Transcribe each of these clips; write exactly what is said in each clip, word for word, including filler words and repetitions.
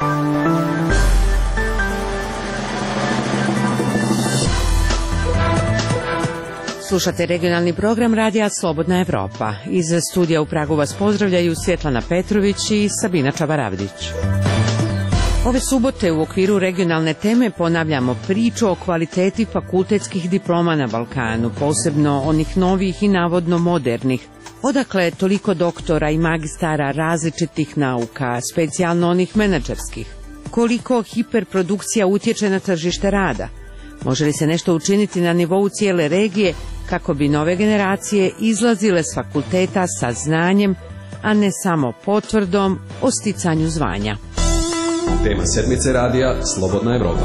Slušate regionalni program radija Slobodna Evropa. Iz studija u Pragu vas pozdravljaju Svjetlana Petrović i Sabina Čabaravdić. Ove subote u okviru regionalne teme ponavljamo priču o kvaliteti fakultetskih diploma na Balkanu, posebno onih novih i navodno modernih. Odakle je toliko doktora i magistara različitih nauka, specijalno onih menadžerskih? Koliko hiperprodukcija utječe na tržište rada? Može li se nešto učiniti na nivou cijele regije kako bi nove generacije izlazile s fakulteta sa znanjem, a ne samo potvrdom o sticanju zvanja? Tema sedmice radija Slobodna Evropa.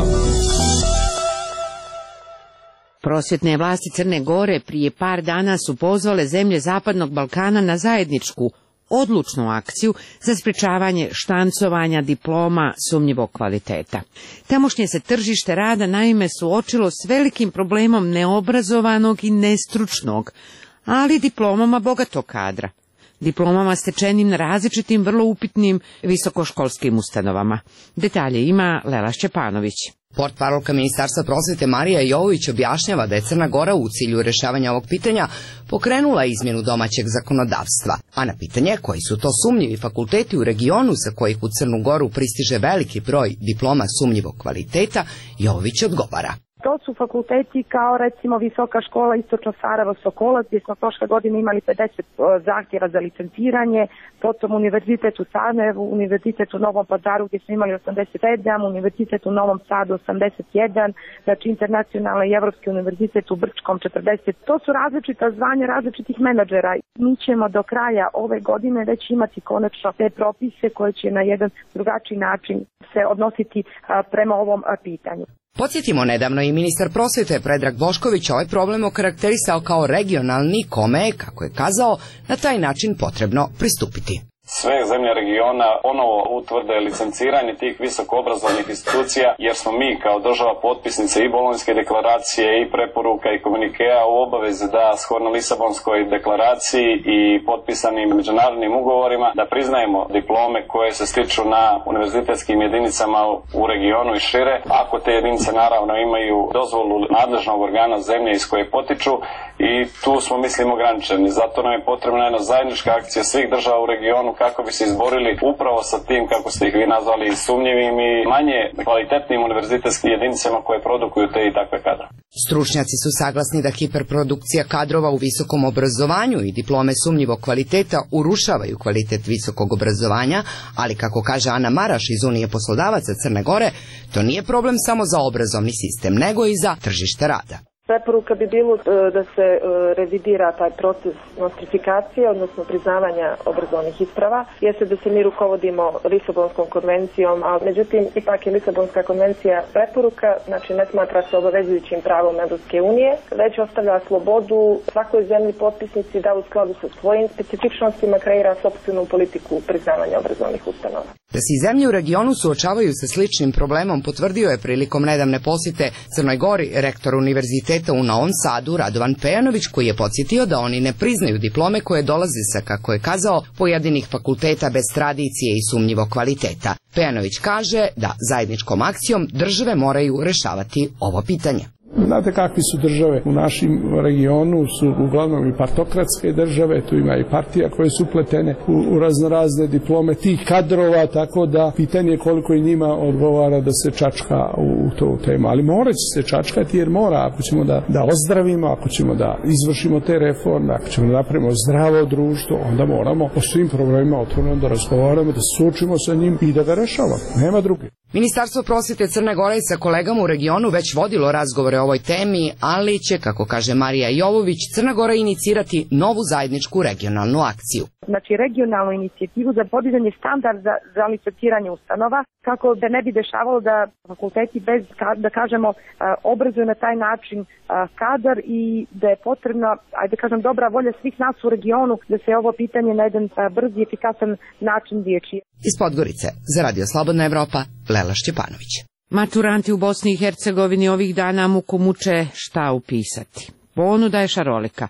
Prosvjetne vlasti Crne Gore prije par dana su pozvale zemlje Zapadnog Balkana na zajedničku, odlučnu akciju za sprečavanje štancovanja diploma sumnjivog kvaliteta. Tamošnje se tržište rada naime suočilo s velikim problemom neobrazovanog i nestručnog, ali diplomama bogatog kadra. Diplomama stečenim na različitim vrlo upitnim visokoškolskim ustanovama. Detalje ima Lela Šćepanović. Portparolka Ministarstva prosvete Marija Jovović objašnjava da je Crna Gora u cilju rješavanja ovog pitanja pokrenula izmjenu domaćeg zakonodavstva, a na pitanje koji su to sumnjivi fakulteti u regionu sa kojih u Crnu Goru pristiže veliki broj diploma sumnjivog kvaliteta, Jovović odgovara. To su fakulteti kao recimo Visoka škola Istočno Sarajevo Sokolac, gdje smo prošle godine imali pedeset zahtjeva za licenciranje, potom Univerzitet u Sarajevu, Univerzitet u Novom Pazaru gdje smo imali osamdeset sedam, Univerzitet u Novom Sadu osamdeset jedan, znači Internacionalni i Evropski univerzitet u Brčkom četrdeset. To su različita zvanja različitih menadžera. Mi ćemo do kraja ove godine već imati konačno te propise koje će na jedan drugačiji način se odnositi prema ovom pitanju. Podsjetimo, nedavno i ministar prosvjete Predrag Bošković ovaj problem okarakterisao kao regionalni, kome je, kako je kazao, na taj način potrebno pristupiti. Sve zemlje regiona ponovo utvrde licenciranje tih visokoobrazovnih institucija, jer smo mi kao država potpisnice i Bolonjske deklaracije i preporuka i komunikea u obavezi da shodno Lisabonskoj deklaraciji i potpisanim međunarodnim ugovorima da priznajemo diplome koje se stiču na univerzitetskim jedinicama u regionu i šire, ako te jedinice naravno imaju dozvolu nadležnog organa zemlje iz koje potiču, i tu smo mislim ograničeni. Zato nam je potrebna jedna zajednička akcija svih država u regionu kako bi se izborili upravo sa tim, kako ste ih vi nazvali, sumnjivim i manje kvalitetnim univerzitetskim jedinicama koje produkuju te i takve kadre. Stručnjaci su saglasni da hiperprodukcija kadrova u visokom obrazovanju i diplome sumnjivog kvaliteta urušavaju kvalitet visokog obrazovanja, ali kako kaže Ana Maraš iz Unije poslodavaca Crne Gore, to nije problem samo za obrazovni sistem, nego i za tržište rada. Preporuka bi bilo da se revidira taj proces nostrifikacije, odnosno priznavanja obrazovnih isprava. Jeste da se mi rukovodimo Lisabonskom konvencijom, a međutim ipak je Lisabonska konvencija preporuka, znači ne smatra se obavezujućim pravom Evropske unije, već ostavlja slobodu svakoj zemlji potpisnici da u skladu sa svojim specifičnostima kreira sopstvenu politiku priznavanja obrazovnih ustanova. Da se i zemlje u regionu suočavaju sa sličnim problemom potvrdio je prilikom nedavne posjete Crnoj Gori rektor univerziteta u Novom Sadu Radovan Pejanović, koji je podsjetio da oni ne priznaju diplome koje dolaze sa, kako je kazao, pojedinih fakulteta bez tradicije i sumnjivog kvaliteta. Pejanović kaže da zajedničkom akcijom države moraju rješavati ovo pitanje. Znate kakvi su države u našem regionu, su uglavnom i partokratske države, tu ima i partija koje su upletene u, u raznorazne diplome tih kadrova, tako da pitanje je koliko i njima odgovara da se čačka u, u tu temu. Ali morat će se čačkati jer mora, ako ćemo da, da ozdravimo, ako ćemo da izvršimo te reforme, ako ćemo da napravimo zdravo društvo, onda moramo o svim problemima otvoreno da razgovaramo, da suočimo sa njim i da ga rešavamo. Nema druge. Ministarstvo prosvjete Crne Gore sa kolegama u regionu već vodilo razgovore o ovoj temi, ali će, kako kaže Marija Jovović, Crna Gora inicirati novu zajedničku regionalnu akciju. Znači regionalnu inicijativu za podizanje standarda za licenciranje ustanova, kako da ne bi dešavalo da fakulteti bez, da kažemo, obrazuju na taj način kadar i da je potrebna, ajde da kažem, dobra volja svih nas u regionu da se ovo pitanje na jedan brz i efikasan način riješi. Iz Podgorice, za Radio Slobodna Evropa, Lela Šćepanović. Maturanti u Bosni i Hercegovini ovih dana muku muče šta upisati. Ponuda je šarolika.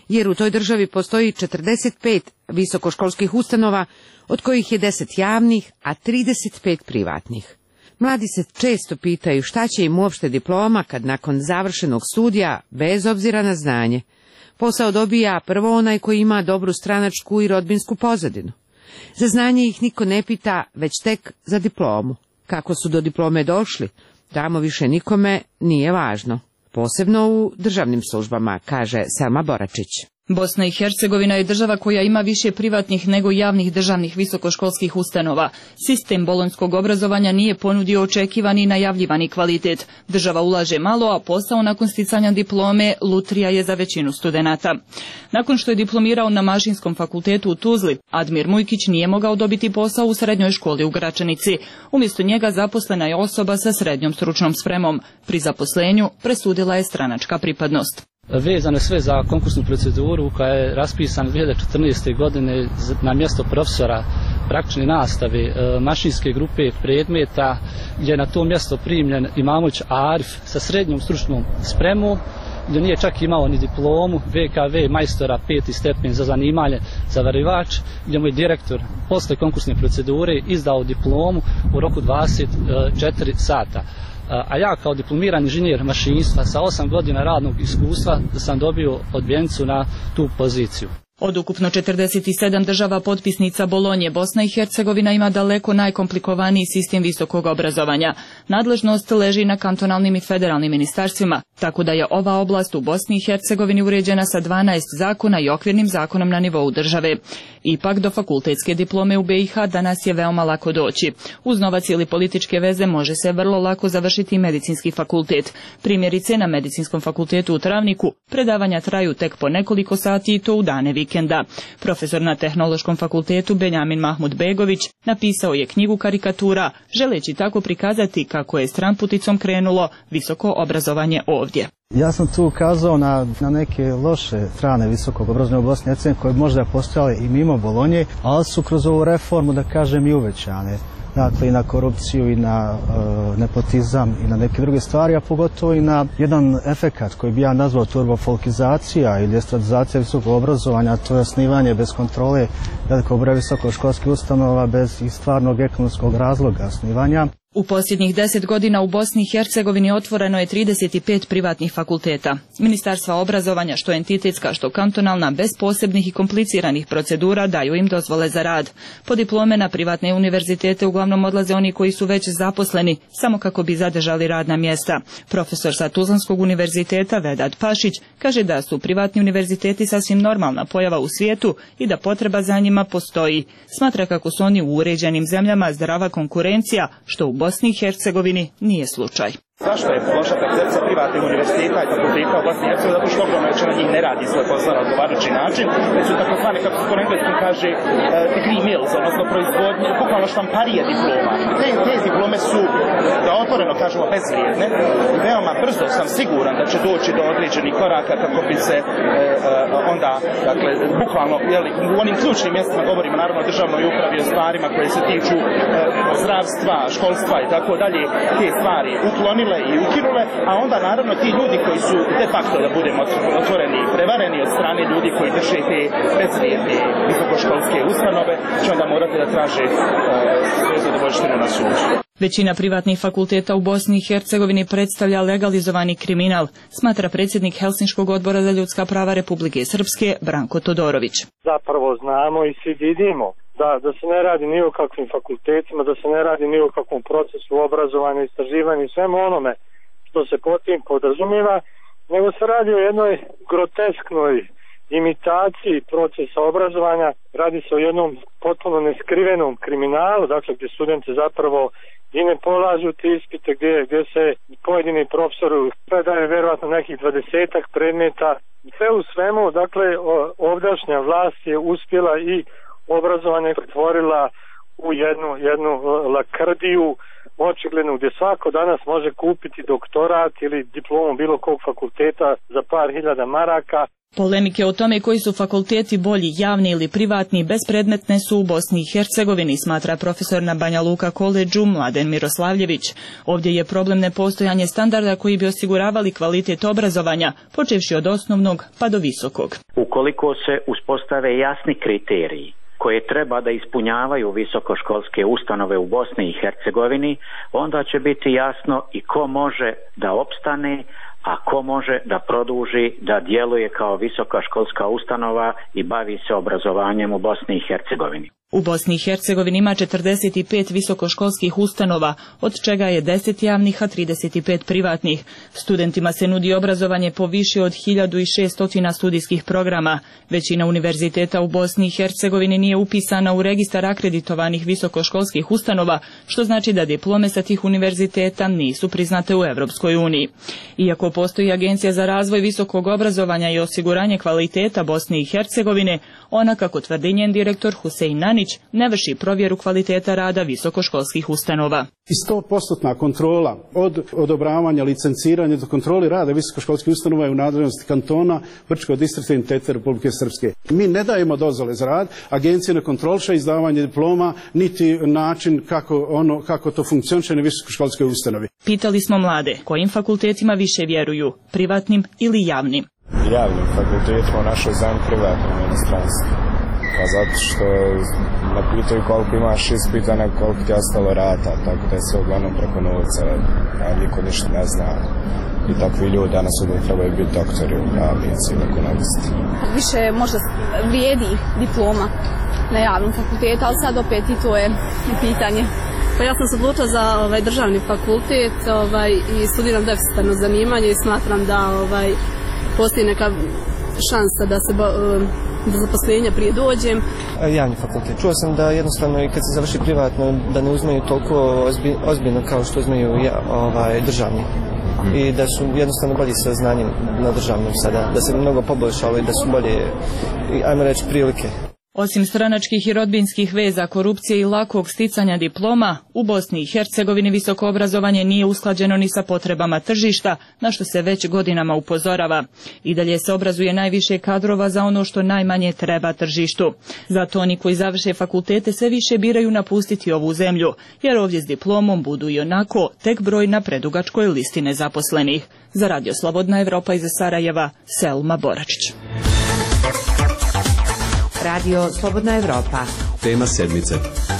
jer u toj državi postoji četrdeset pet visokoškolskih ustanova, od kojih je deset javnih, a trideset pet privatnih. Mladi se često pitaju šta će im uopšte diploma kad nakon završenog studija, bez obzira na znanje, posao dobija prvo onaj koji ima dobru stranačku i rodbinsku pozadinu. Za znanje ih niko ne pita, već tek za diplomu. Kako su do diplome došli, tamo više nikome nije važno. Posebno u državnim službama, kaže Selma Boračić. Bosna i Hercegovina je država koja ima više privatnih nego javnih državnih visokoškolskih ustanova. Sistem bolonjskog obrazovanja nije ponudio očekivani i najavljivani kvalitet. Država ulaže malo, a posao nakon sticanja diplome lutrija je za većinu studenata. Nakon što je diplomirao na Mašinskom fakultetu u Tuzli, Admir Mujkić nije mogao dobiti posao u srednjoj školi u Gračanici. Umjesto njega zaposlena je osoba sa srednjom stručnom spremom. Pri zaposlenju presudila je stranačka pripadnost. Vezano sve za konkursnu proceduru koja je raspisana dvije hiljade četrnaeste. godine na mjesto profesora praktične nastave mašinske grupe predmeta, gdje je na to mjesto primljen Imamović Arif sa srednjom stručnom spremom, gdje nije čak imao ni diplomu, V K V majstora peti stepen za zanimanje zavarivač, gdje mu je direktor posle konkursne procedure izdao diplomu u roku dvadeset četiri sata. A ja kao diplomirani inženjer mašinstva sa osam godina radnog iskustva sam dobio odbijenicu na tu poziciju. Od ukupno četrdeset sedam država potpisnica Bolonje, Bosna i Hercegovina ima daleko najkomplikovaniji sistem visokog obrazovanja. Nadležnost leži na kantonalnim i federalnim ministarstvima, tako da je ova oblast u Bosni i Hercegovini uređena sa dvanaest zakona i okvirnim zakonom na nivou države. Ipak do fakultetske diplome u B i H danas je veoma lako doći. Uz novac ili političke veze može se vrlo lako završiti medicinski fakultet. Primjerice, na Medicinskom fakultetu u Travniku predavanja traju tek po nekoliko sati i to u dane vikenda. Profesor na Tehnološkom fakultetu Benjamin Mahmud Begović napisao je knjigu karikatura, želeći tako prikazati kako je stranputicom krenulo visoko obrazovanje ovdje. Ja sam tu ukazao na, na neke loše strane visokog obrazovanja u Bosni i Hercegovini koje možda postojale i mimo Bolonje, ali su kroz ovu reformu, da kažem, i uvećane. Dakle, i na korupciju, i na e, nepotizam, i na neke druge stvari, a pogotovo i na jedan efekat koji bi ja nazvao turbofolkizacija ili estradizacija visokog obrazovanja, a to je osnivanje bez kontrole velikog broja visokoškolskih ustanova bez i stvarnog ekonomskog razloga osnivanja. U posljednjih deset godina u Bosni i Hercegovini otvoreno je trideset pet privatnih fakulteta. Ministarstva obrazovanja, što entitetska, što kantonalna, bez posebnih i kompliciranih procedura daju im dozvole za rad. Po diplome na privatne univerzitete uglavnom odlaze oni koji su već zaposleni, samo kako bi zadržali radna mjesta. Profesor sa Tuzlanskog univerziteta Vedad Pašić kaže da su privatni univerziteti sasvim normalna pojava u svijetu i da potreba za njima postoji. Smatra kako su oni u uređenim zemljama zdrava konkurencija, što u Bosni i Hercegovini nije slučaj. Zašto je loša percepcija privatnih univerziteta i fakulteta u Bosni i Hercegovini? Zato što ogromna većina njih ne radi svoj posao na odgovarajući način, već su takozvane, kako se to na engleskom kaže, uh, degree mills, odnosno proizvodnje, bukvalno štamparije diploma. Te, te diplome su, da otvoreno kažemo, bezvrijedne. Veoma brzo sam siguran da će doći do određenih koraka kako bi se uh, uh, onda, dakle, bukvalno, jeli, u onim ključnim mjestima govorimo naravno o državnoj upravi, o stvarima koje se tiču uh, zdravstva, školstva i tako dalje, te stvari uklonile i ukinule, a onda naravno ti ljudi koji su de facto, da budemo otvoreni i prevareni od strane ljudi koji drže te bezvrijedne visokoškolske ustanove, će onda morati da traže uh, svoje zadovoljštine na sudu. Većina privatnih fakulteta u Bosni i Hercegovini predstavlja legalizovani kriminal, smatra predsjednik Helsinškog odbora za ljudska prava Republike Srpske Branko Todorović. Zapravo znamo i svi vidimo da, da se ne radi ni o kakvim fakultetima, da se ne radi ni o kakvom procesu obrazovanja, istraživanja i svemu onome što se pod tim podrazumijeva, nego se radi o jednoj grotesknoj imitaciji procesa obrazovanja. Radi se o jednom potpuno neskrivenom kriminalu, dakle gdje studenti zapravo i ne polažu te ispite, gdje, gdje se pojedini profesoru predaje vjerojatno nekih dvadesetak predmeta. Sve u svemu, dakle, ovdašnja vlast je uspjela i obrazovanje pretvorila u jednu, jednu lakrdiju, očigledno gdje svako danas može kupiti doktorat ili diplomu bilo kog fakulteta za par hiljada maraka. Polemike o tome koji su fakulteti bolji, javni ili privatni, bespredmetne su u Bosni i Hercegovini, smatra profesor na Banja Luka koledžu Mladen Miroslavljević. Ovdje je problem nepostojanje standarda koji bi osiguravali kvalitet obrazovanja, počevši od osnovnog pa do visokog. Ukoliko se uspostave jasni kriteriji koje treba da ispunjavaju visokoškolske ustanove u Bosni i Hercegovini, onda će biti jasno i ko može da opstane, a ko može da produži da djeluje kao visoka školska ustanova i bavi se obrazovanjem u Bosni i Hercegovini. U Bosni i Hercegovini ima četrdeset pet visokoškolskih ustanova, od čega je deset javnih, a trideset pet privatnih. Studentima se nudi obrazovanje po više od hiljadu šesto studijskih programa. Većina univerziteta u Bosni i Hercegovini nije upisana u registar akreditovanih visokoškolskih ustanova, što znači da diplome sa tih univerziteta nisu priznate u Evropskoj uniji. Iako postoji Agencija za razvoj visokog obrazovanja i osiguranje kvaliteta Bosne i Hercegovine, ona, kako tvrdi njen direktor Husein Nanić, ne vrši provjeru kvaliteta rada visokoškolskih ustanova. I sto posto kontrola od odobravanja, licenciranja do kontrole rada visokoškolskih ustanova je u nadležnosti kantona, Brčkog distrikta i entiteta Republike Srpske. Mi ne dajemo dozvole za rad, agencija ne kontroliše izdavanje diploma, niti način kako, ono, kako to funkcioniše na visokoškolskoj ustanovi. Pitali smo mlade kojim fakultetima više vjeruju, privatnim ili javnim. Javnim fakultetima, u našoj zemlji privatnim inostranstvu. Pa zato što ne pitaju koliko imaš ispita, koliko ti je ostalo rata, tako da je sve uglavnom preko novca, a niko ništa ne zna. I takvi ljudi danas uvijek trebaju biti doktori, pravnici ili ekonomisti. Više možda vrijedi diploma na javnom fakultetu, ali sad opet i to je pitanje. Pa ja sam se odlučila za ovaj, državni fakultet ovaj, i studiram deficitarno zanimanje i smatram da ovaj, postoji neka šansa da se do zaposlenja prije dođem. Javni fakultet. Čuo sam da jednostavno i kad se završi privatno da ne uzmeju toliko ozbiljno kao što uzmeju ovaj, državni. I da su jednostavno bolji sa znanjem na državnom sada. Da se mnogo poboljšalo i da su bolje, ajmo reći, prilike. Osim stranačkih i rodbinskih veza, korupcije i lakog sticanja diploma, u Bosni i Hercegovini visoko obrazovanje nije usklađeno ni sa potrebama tržišta, na što se već godinama upozorava. I dalje se obrazuje najviše kadrova za ono što najmanje treba tržištu. Zato oni koji završe fakultete sve više biraju napustiti ovu zemlju, jer ovdje s diplomom budu i onako tek broj na predugačkoj listi nezaposlenih. Za Radio Slobodna Evropa iz Sarajeva, Selma Boračić. Radio Slobodna Evropa. Tema sedmice.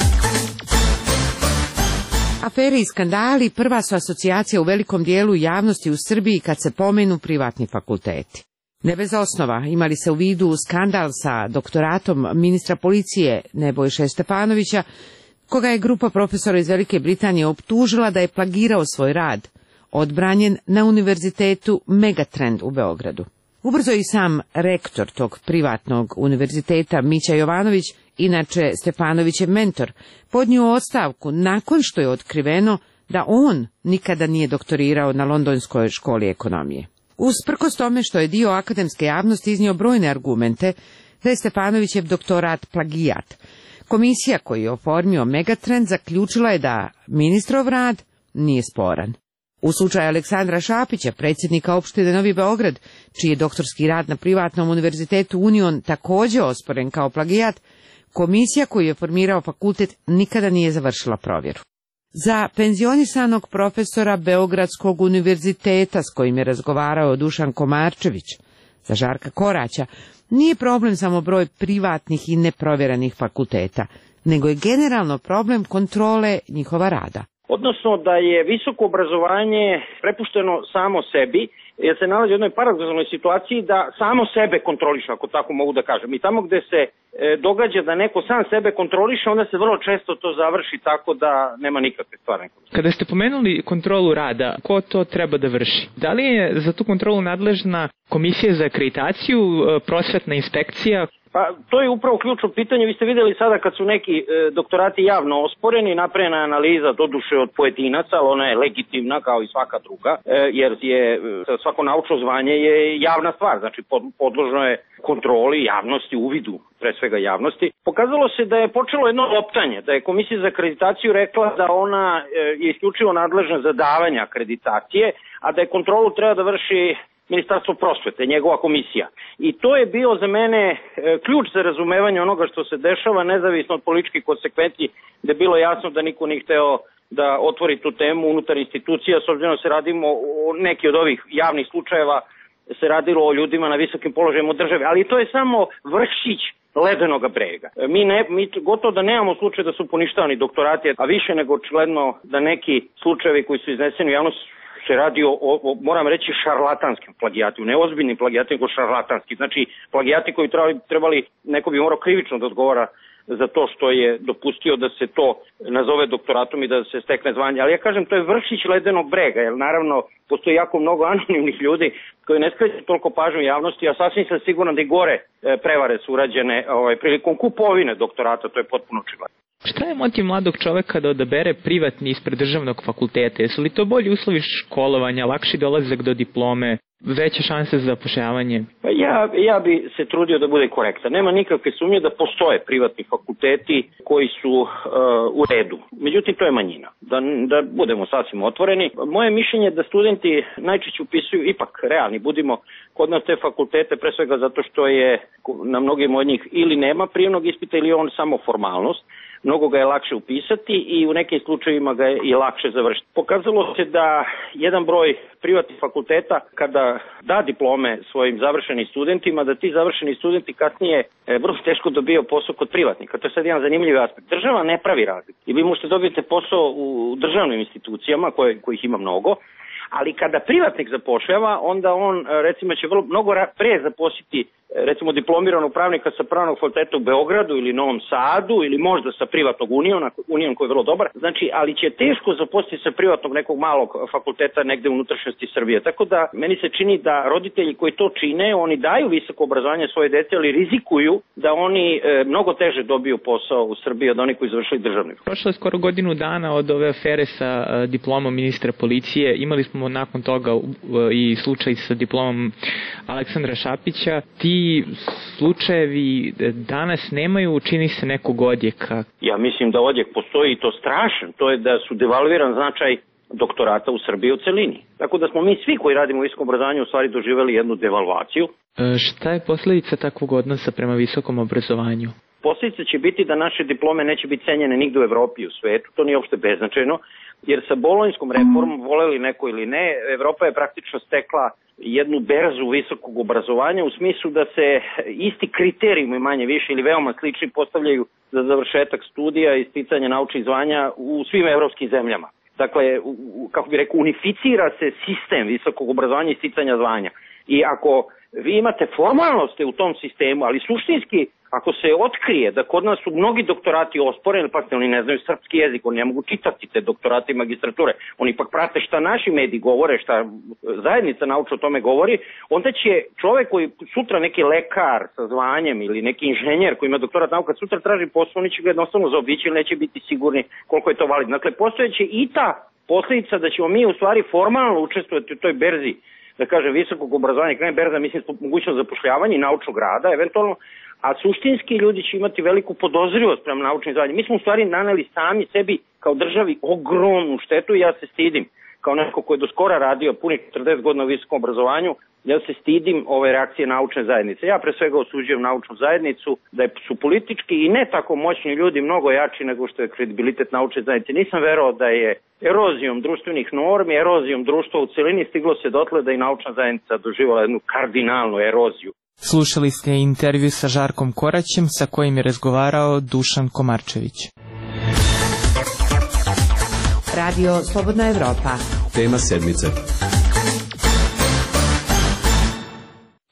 Afere i skandali prva su asocijacija u velikom dijelu javnosti u Srbiji kad se pomenu privatni fakulteti. Ne bez osnova, imali se u vidu skandal sa doktoratom ministra policije Nebojše Stefanovića, koga je grupa profesora iz Velike Britanije optužila da je plagirao svoj rad, odbranjen na univerzitetu Megatrend u Beogradu. Ubrzo i sam rektor tog privatnog univerziteta Mića Jovanović, inače Stefanovićev mentor, podnio ostavku nakon što je otkriveno da on nikada nije doktorirao na Londonskoj školi ekonomije. Usprkos tome što je dio akademske javnosti iznio brojne argumente da je Stefanovićev doktorat plagijat, komisija koju je oformio Megatrend zaključila je da ministrov rad nije sporan. U slučaju Aleksandra Šapića, predsjednika opštine Novi Beograd, čiji je doktorski rad na privatnom univerzitetu Union također osporen kao plagijat, komisija koju je formirao fakultet nikada nije završila provjeru. Za penzionisanog profesora Beogradskog univerziteta s kojim je razgovarao Dušan Komarčević, za Žarka Koraća, nije problem samo broj privatnih i neprovjerenih fakulteta, nego je generalno problem kontrole njihova rada. Odnosno da je visoko obrazovanje prepušteno samo sebi, jer se nalazi u jednoj paradoksalnoj situaciji da samo sebe kontroliše, ako tako mogu da kažem. I tamo gde se e, događa da neko sam sebe kontroliše, onda se vrlo često to završi tako da nema nikakve stvarne kontrole. Kada ste pomenuli kontrolu rada, ko to treba da vrši? Da li je za tu kontrolu nadležna komisija za akreditaciju, prosvetna inspekcija? Pa to je upravo ključno pitanje. Vi ste vidjeli sada kad su neki e, doktorati javno osporeni, napravljena analiza doduše od pojedinaca, ali ona je legitimna kao i svaka druga, e, jer je e, svako naučno zvanje je javna stvar, znači pod, podložno je kontroli javnosti, uvidu pre svega javnosti. Pokazalo se da je počelo jedno optanje, da je Komisija za akreditaciju rekla da ona e, je isključivo nadležna za davanje akreditacije, a da je kontrolu treba da vrši Ministarstvo prosvete, njegova komisija. I to je bio za mene e, ključ za razumevanje onoga što se dešava, nezavisno od političkih konsekvenci, da je bilo jasno da niko nije hteo da otvori tu temu unutar institucija, s obzirom da se radimo o neki od ovih javnih slučajeva, se radilo o ljudima na visokim položajima u državi, ali to je samo vršić ledenoga brega. Mi, ne, mi gotovo da nemamo slučaj da su poništavani doktorati, a više nego očigledno da neki slučajevi koji su izneseni u javnost se radi o, o, moram reći, šarlatanskim plagijatima, ne ozbiljnim plagijatima, nego šarlatanski. Znači, plagijati koji trebali, trebali, neko bi morao krivično da odgovara za to što je dopustio da se to nazove doktoratom i da se stekne zvanje. Ali ja kažem, to je vršić ledenog brega, jer naravno postoji jako mnogo anonimnih ljudi koji ne skreću toliko pažnju javnosti, a sasvim sam siguran da i gore prevare su urađene ovaj, prilikom kupovine doktorata, to je potpuno očigledno. Šta je motiv mladog čoveka da odabere privatni ispred državnog fakulteta? Jesu li to bolji uslovi školovanja, lakši dolazak do diplome, veće šanse za zapošljavanje? Ja, ja bi se trudio da bude korektan. Nema nikakve sumnje da postoje privatni fakulteti koji su uh, u redu. Međutim, to je manjina. Da, da budemo sasvim otvoreni. Moje mišljenje je da studenti najčešće upisuju, ipak realni, budimo kod nas te fakultete, pre svega zato što je na mnogim od njih ili nema prijemnog ispita ili on samo formalnost. Mnogo ga je lakše upisati i u nekim slučajevima ga je i lakše završiti. Pokazalo se da jedan broj privatnih fakulteta kada da diplome svojim završenim studentima, da ti završeni studenti kasnije e, vrlo teško dobijaju posao kod privatnika. To je sad jedan zanimljiv aspekt. Država ne pravi razliku. I vi možete dobiti posao u državnim institucijama koje, kojih ima mnogo, ali kada privatnik zapošljava, onda on recimo će vrlo mnogo pre zaposliti recimo diplomiranog pravnika sa pravnog fakulteta u Beogradu ili Novom Sadu ili možda sa privatnog uniona, union koji je vrlo dobar, znači, ali će teško zaposliti sa privatnog nekog malog fakulteta negde u unutrašnjosti Srbije. Tako da meni se čini da roditelji koji to čine, oni daju visoko obrazovanje svoje dece, ali rizikuju da oni e, mnogo teže dobiju posao u Srbiji od onih koji završili državni. Prošlo je skoro godinu dana od ove afere sa uh, diplomom ministra policije. Imali smo nakon toga uh, i slučaj sa diplomom Aleksandra Šapića. Ti slučajevi danas nemaju, čini se, nekog odjeka. Ja mislim da odjek postoji i to strašan. To je da su devalviran značaj doktorata u Srbiji u celini. Tako da smo mi svi koji radimo u visokom obrazovanju u stvari doživjeli jednu devalvaciju. E, šta je posljedica takvog odnosa prema visokom obrazovanju? Posljedica će biti da naše diplome neće biti cenjene nigde u Evropi i u svetu. To nije uopšte beznačajno, jer sa bolonjskom reformom, voleli neko ili ne, Evropa je praktično stekla jednu berzu visokog obrazovanja u smislu da se isti kriterijumi manje više ili veoma slični postavljaju za završetak studija i sticanje naučnih zvanja u svim evropskim zemljama. Dakle, kako bi rekao, unificira se sistem visokog obrazovanja i sticanja zvanja. I ako vi imate formalnosti u tom sistemu, ali suštinski, ako se otkrije da kod nas su mnogi doktorati osporeni, pa oni ne znaju srpski jezik, oni ne mogu čitati te doktorate i magistrature, oni ipak prate šta naši mediji govore, šta zajednica naučna o tome govori, onda će čovek koji sutra neki lekar sa zvanjem ili neki inženjer koji ima doktorat nauka sutra traži posao, oni će ga jednostavno zaobići ili neće biti sigurni koliko je to validno. Dakle, postojeće i ta posljedica da ćemo mi u stvari formalno učestvovati u toj berzi, da kažem, visokog obrazovanja, krene berza, mislim, mogućnost zapošljavanja i naučnog rada, eventualno, a suštinski ljudi će imati veliku podozrivost prema naučnim zvanjima. Mi smo u stvari naneli sami sebi kao državi ogromnu štetu i ja se stidim, kao neko ko je do skora radio punih četrdeset godina u visokom obrazovanju, ja se stidim ove reakcije naučne zajednice. Ja pre svega osuđujem naučnu zajednicu, da su politički i ne tako moćni ljudi mnogo jači nego što je kredibilitet naučne zajednice. Nisam verovao da je erozijom društvenih normi, erozijom društva u celini stiglo se dotle da i naučna zajednica doživala jednu kardinalnu eroziju. Slušali ste intervju sa Žarkom Koraćem sa kojim je razgovarao Dušan Komarčević. Radio Slobodna Evropa. Tema sedmice.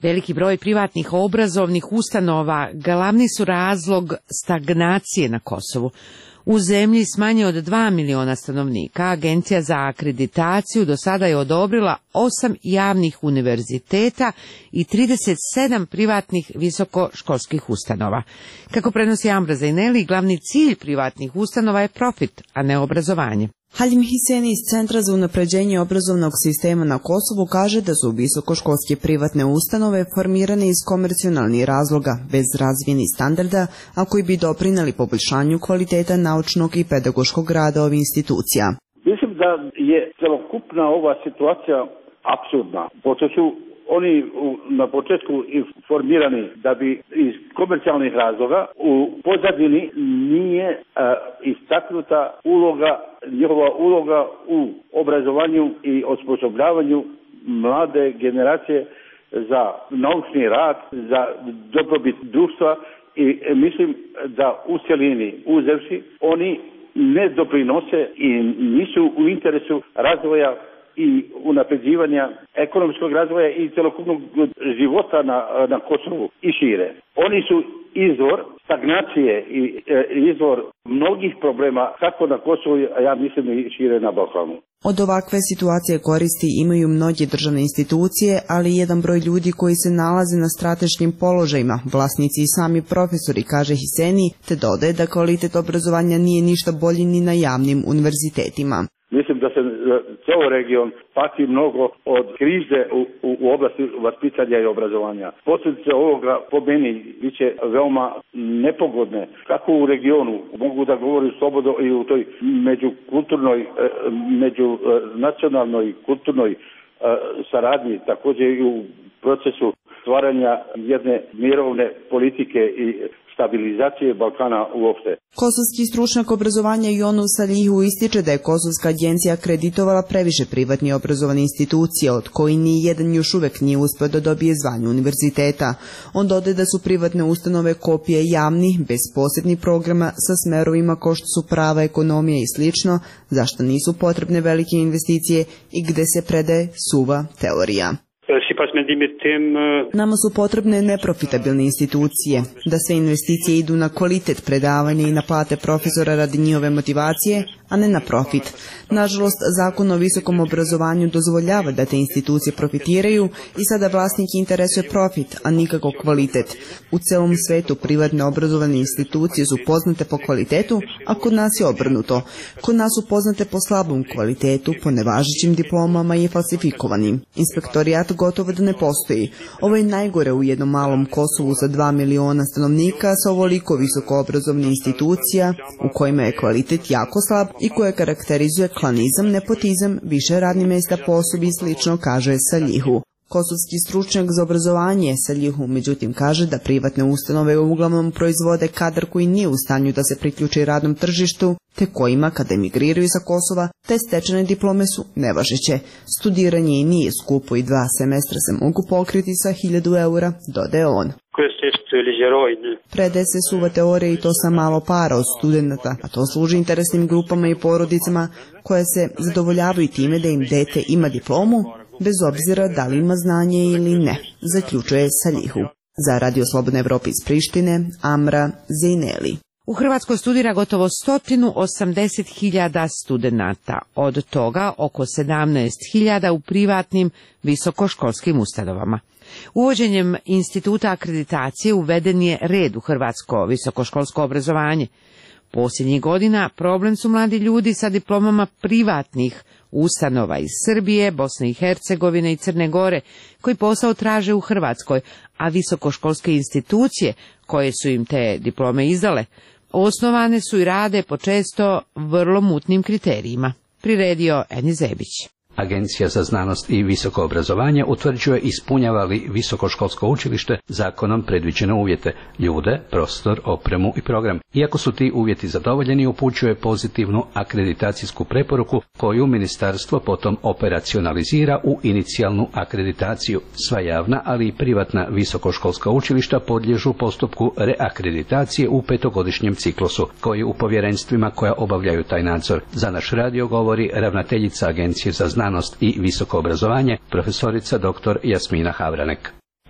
Veliki broj privatnih obrazovnih ustanova glavni su razlog stagnacije na Kosovu. U zemlji s manje od dva miliona stanovnika Agencija za akreditaciju do sada je odobrila osam javnih univerziteta i trideset sedam privatnih visokoškolskih ustanova. Kako prenosi Ambra Zajneli, glavni cilj privatnih ustanova je profit, a ne obrazovanje. Halim Hiseni iz Centra za unapređenje obrazovnog sistema na Kosovu kaže da su visokoškolske privatne ustanove formirane iz komercionalnih razloga, bez razvijenih standarda, a koji bi doprineli poboljšanju kvaliteta naučnog i pedagoškog rada ovih institucija. Mislim da je celokupna ova situacija apsurdna, pošto su oni na početku formirani da bi iz komercijalnih razloga u pozadini nije uh, istaknuta uloga, njihova uloga u obrazovanju i osposobljavanju mlade generacije za naučni rad, za dobrobit društva i mislim da u cjelini uzevši oni ne doprinose i nisu u interesu razvoja i unapređivanja ekonomskog razvoja i celokupnog života na, na Kosovu i šire. Oni su izvor stagnacije i e, izvor mnogih problema kako na Kosovu, a ja mislim i šire na Balkanu. Od ovakve situacije koristi imaju mnoge državne institucije, ali i jedan broj ljudi koji se nalaze na strateškim položajima, vlasnici i sami profesori, kaže Hiseni, te dodaje da kvalitet obrazovanja nije ništa bolji ni na javnim univerzitetima. Mislim da se ceo region pati mnogo od krize u, u, u oblasti vaspitanja i obrazovanja. Posljedice ovoga po meni biće veoma nepogodne. Kako u regionu, mogu da govorim slobodno i u toj međukulturnoj, među nacionalnoj kulturnoj saradnji, također i u procesu stvaranja jedne mirovne politike i stabilizacije Balkana uopšte. Kosovski stručnjak obrazovanja Jonu Salihu ističe da je Kosovska agencija akreditovala previše privatni obrazovane institucije, od koji ni jedan još uvek nije uspeo da dobije zvanje univerziteta. On dodaje da su privatne ustanove kopije javnih, bez posebnih programa, sa smerovima kao što su prava, ekonomija i slično, zašto nisu potrebne velike investicije i gde se predaje suva teorija. Nama su potrebne neprofitabilne institucije, da sve investicije idu na kvalitet predavanja i na plate profesora radi njihove motivacije, a ne na profit. Nažalost, zakon o visokom obrazovanju dozvoljava da te institucije profitiraju i sada vlasnik interesuje profit, a nikako kvalitet. U celom svetu privatne obrazovane institucije su poznate po kvalitetu, a kod nas je obrnuto. Kod nas su poznate po slabom kvalitetu, po nevažećim diplomama i falsifikovanim. Inspektorijat gotovo da ne postoji. Ovo je najgore u jednom malom Kosovu sa dva miliona stanovnika sa ovoliko visoko obrazovnih institucija u kojima je kvalitet jako slab i koje karakterizuje klanizam, nepotizam, više radnih mjesta po osobi i slično, kaže Salihu. Kosovski stručnjak za obrazovanje Salihu međutim kaže da privatne ustanove uglavnom proizvode kadar koji nije u stanju da se priključi radnom tržištu, te kojima kada emigriraju sa Kosova, te stečene diplome su nevažeće. Studiranje i nije skupo i dva semestra se mogu pokriti sa hiljadu eura, dodaje on. Predaje se suva teorija i to sa malo para od studenta, a to služi interesnim grupama i porodicama koje se zadovoljavaju time da im dete ima diplomu, bez obzira da li ima znanje ili ne, zaključuje Salihu. Za Radio Slobodna Evropa iz Prištine, Amra Zejneli. U Hrvatskoj studira gotovo sto osamdeset hiljada studenata, od toga oko sedamnaest hiljada u privatnim visokoškolskim ustanovama. Uvođenjem instituta akreditacije uveden je red u hrvatsko visokoškolsko obrazovanje. Posljednjih godina problem su mladi ljudi sa diplomama privatnih ustanova iz Srbije, Bosne i Hercegovine i Crne Gore, koji posao traže u Hrvatskoj, a visokoškolske institucije koje su im te diplome izdale, osnovane su i rade po često vrlo mutnim kriterijima. Priredio Eni Zebić. Agencija za znanost i visoko obrazovanje utvrđuje ispunjava li visokoškolsko učilište zakonom predviđene uvjete, ljude, prostor, opremu i program. Iako su ti uvjeti zadovoljeni, upućuje pozitivnu akreditacijsku preporuku koju ministarstvo potom operacionalizira u inicijalnu akreditaciju. Sva javna, ali i privatna visokoškolska učilišta podliježu postupku reakreditacije u petogodišnjem ciklusu, koji u povjerenstvima koja obavljaju taj nadzor. Za naš radio govori ravnateljica Agencije za znanost i visoko obrazovanje, profesorica doktor Jasmina Havranek.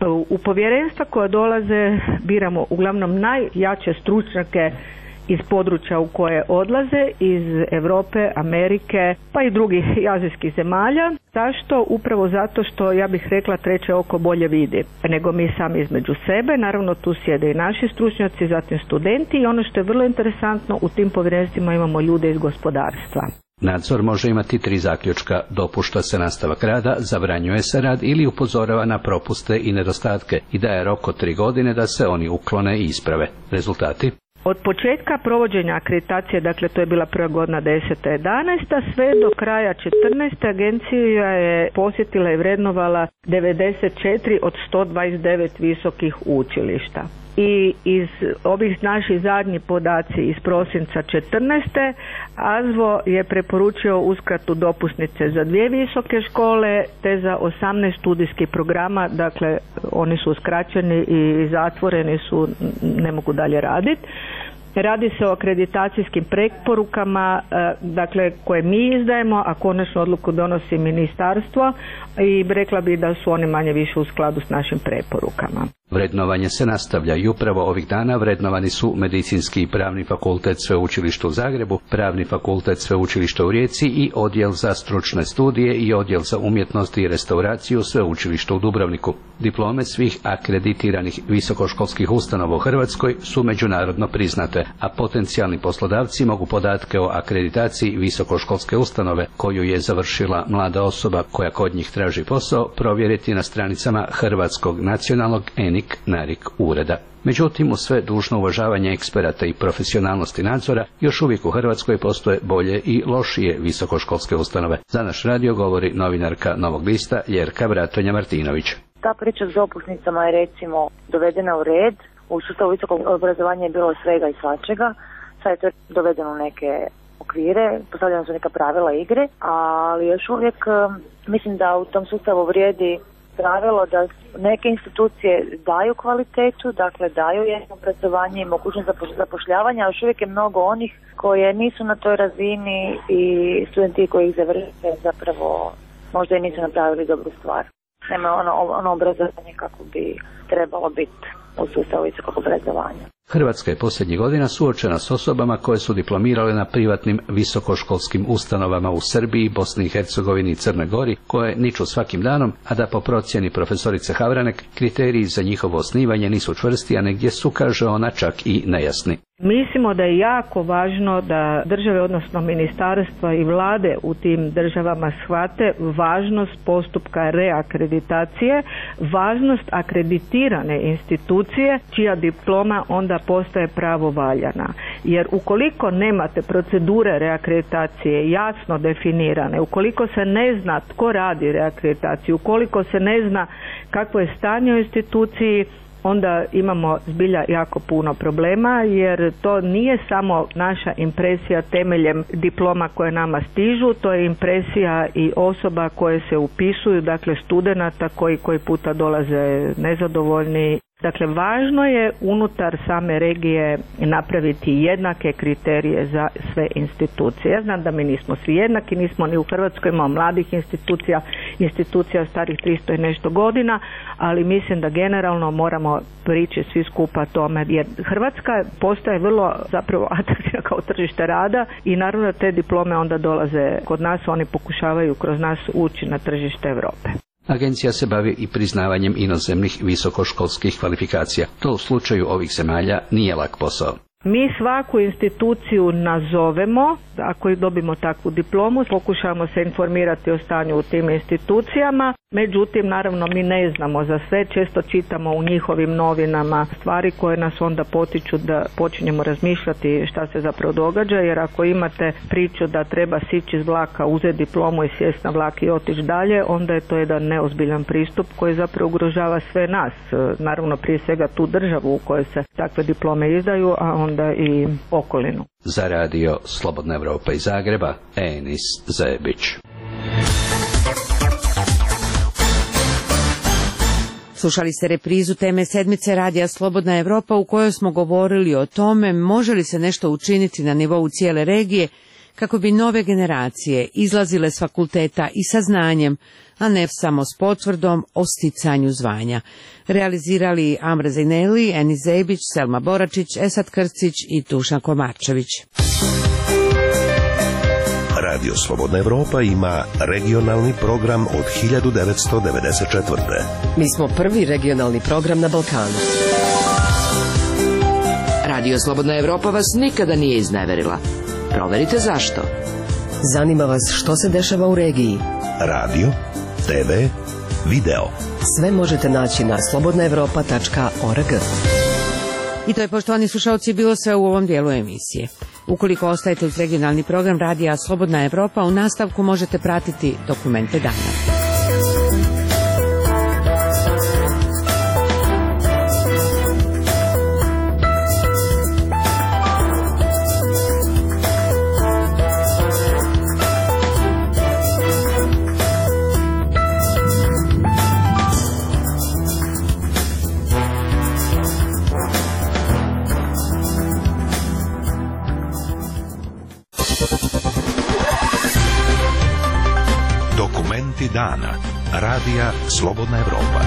U povjerenstva koja dolaze biramo uglavnom najjače stručnjake iz područja u koje odlaze, iz Europe, Amerike, pa i drugih azijskih zemalja. Zašto? Upravo zato što, ja bih rekla, treće oko bolje vidi nego mi sami između sebe. Naravno, tu sjede i naši stručnjaci, zatim studenti, i ono što je vrlo interesantno, u tim povjerenstvima imamo ljude iz gospodarstva. Nadzor može imati tri zaključka: dopušta se nastavak rada, zabranjuje se rad ili upozorava na propuste i nedostatke i daje rok od tri godine da se oni uklone i isprave. Rezultati? Od početka provođenja akreditacije, dakle to je bila prva godina deseta jedanaesta, sve do kraja četrnaeste agencija je posjetila i vrednovala devedeset četiri od sto dvadeset devet visokih učilišta. I iz ovih naših zadnjih podaci iz prosinca četrnaeste A Z V O je preporučio uskratu dopusnice za dvije visoke škole te za osamnaest studijskih programa, dakle oni su uskraćeni i zatvoreni su, ne mogu dalje raditi. Radi se o akreditacijskim preporukama, dakle koje mi izdajemo, a konačnu odluku donosi ministarstvo, i rekla bi da su oni manje više u skladu s našim preporukama. Vrednovanje se nastavlja i upravo ovih dana vrednovani su Medicinski i Pravni fakultet Sveučilišta u Zagrebu, Pravni fakultet Sveučilišta u Rijeci i Odjel za stručne studije i Odjel za umjetnost i restauraciju Sveučilišta u Dubrovniku. Diplome svih akreditiranih visokoškolskih ustanova u Hrvatskoj su međunarodno priznate, a potencijalni poslodavci mogu podatke o akreditaciji visokoškolske ustanove koju je završila mlada osoba koja kod njih traži posao provjeriti na stranicama Hrvatskog nacionalnog enik narik ureda. Međutim, uz sve dužno uvažavanje eksperata i profesionalnosti nadzora, još uvijek u Hrvatskoj postoje bolje i lošije visokoškolske ustanove. Za naš radio govori novinarka Novog lista Ljerka Bratonja-Martinović. Ta priča s dopusnicama je recimo dovedena u red. U sustavu visokog obrazovanja je bilo svega i svačega. Sad je to dovedeno u neke okvire, postavljena su neka pravila igre, ali još uvijek mislim da u tom sustavu vrijedi pravilo da neke institucije daju kvalitetu, dakle daju jedno obrazovanje i mogućnost zapošljavanja, a još uvijek je mnogo onih koje nisu na toj razini i studenti koji ih završe zapravo možda i nisu napravili dobru stvar. Nema ono, ono obrazovanje kako bi trebalo biti u sustavu visokog obrazovanja. Hrvatska je posljednjih godina suočena s osobama koje su diplomirale na privatnim visokoškolskim ustanovama u Srbiji, Bosni i Hercegovini i Crnoj Gori, koje niču svakim danom, a da po procjeni profesorice Havranek kriteriji za njihovo osnivanje nisu čvrsti, a negdje su, kaže ona, čak i nejasni. Mislimo da je jako važno da države, odnosno ministarstva i vlade u tim državama shvate važnost postupka reakreditacije, važnost akreditirane institucije čija diploma onda postaje pravovaljana. Jer ukoliko nemate procedure reakreditacije jasno definirane, ukoliko se ne zna tko radi reakreditaciju, ukoliko se ne zna kakvo je stanje u instituciji, onda imamo zbilja jako puno problema, jer to nije samo naša impresija temeljem diploma koje nama stižu, to je impresija i osoba koje se upisuju, dakle studenata koji koji puta dolaze nezadovoljni. Dakle, važno je unutar same regije napraviti jednake kriterije za sve institucije. Ja znam da mi nismo svi jednaki, nismo ni u Hrvatskoj, imamo mladih institucija, institucija starih tristo i nešto godina, ali mislim da generalno moramo prići svi skupa tome, jer Hrvatska postaje vrlo zapravo atraktivna kao tržište rada i naravno da te diplome onda dolaze kod nas, oni pokušavaju kroz nas ući na tržište Europe. Agencija se bavi i priznavanjem inozemnih visokoškolskih kvalifikacija. To u slučaju ovih zemalja nije lak posao. Mi svaku instituciju nazovemo, ako dobimo takvu diplomu, pokušamo se informirati o stanju u tim institucijama, međutim, naravno, mi ne znamo za sve, često čitamo u njihovim novinama stvari koje nas onda potiču da počinjemo razmišljati šta se zapravo događa, jer ako imate priču da treba sići iz vlaka, uzeti diplomu i sjesti na vlak i otići dalje, onda je to jedan neozbiljan pristup koji zapravo ugrožava sve nas, naravno prije svega tu državu u kojoj se takve diplome izdaju, a onda i okolinu. Za radio Slobodna Evropa iz Zagreba, Enis Zebić. Slušali ste reprizu teme sedmice radija Slobodna Evropa u kojoj smo govorili o tome može li se nešto učiniti na nivou cijele regije kako bi nove generacije izlazile s fakulteta i sa znanjem, a ne samo s potvrdom o sticanju zvanja. Realizirali Amra Zajneli, Eni Zebić, Selma Boračić, Esad Krcić i Dušan Komarčević. Radio Slobodna Evropa ima regionalni program od hiljadu devetsto devedeset četvrte. Mi smo prvi regionalni program na Balkanu. Radio Slobodna Evropa vas nikada nije izneverila. Proverite zašto. Zanima vas što se dešava u regiji. Radio, te ve, video. Sve možete naći na slobodna evropa tačka org. I to je, poštovani slušalci, bilo sve u ovom dijelu emisije. Ukoliko ostajete uz regionalni program Radija Slobodna Evropa, u nastavku možete pratiti dokumente dana. Dokumenti dana. Radija Slobodna Evropa.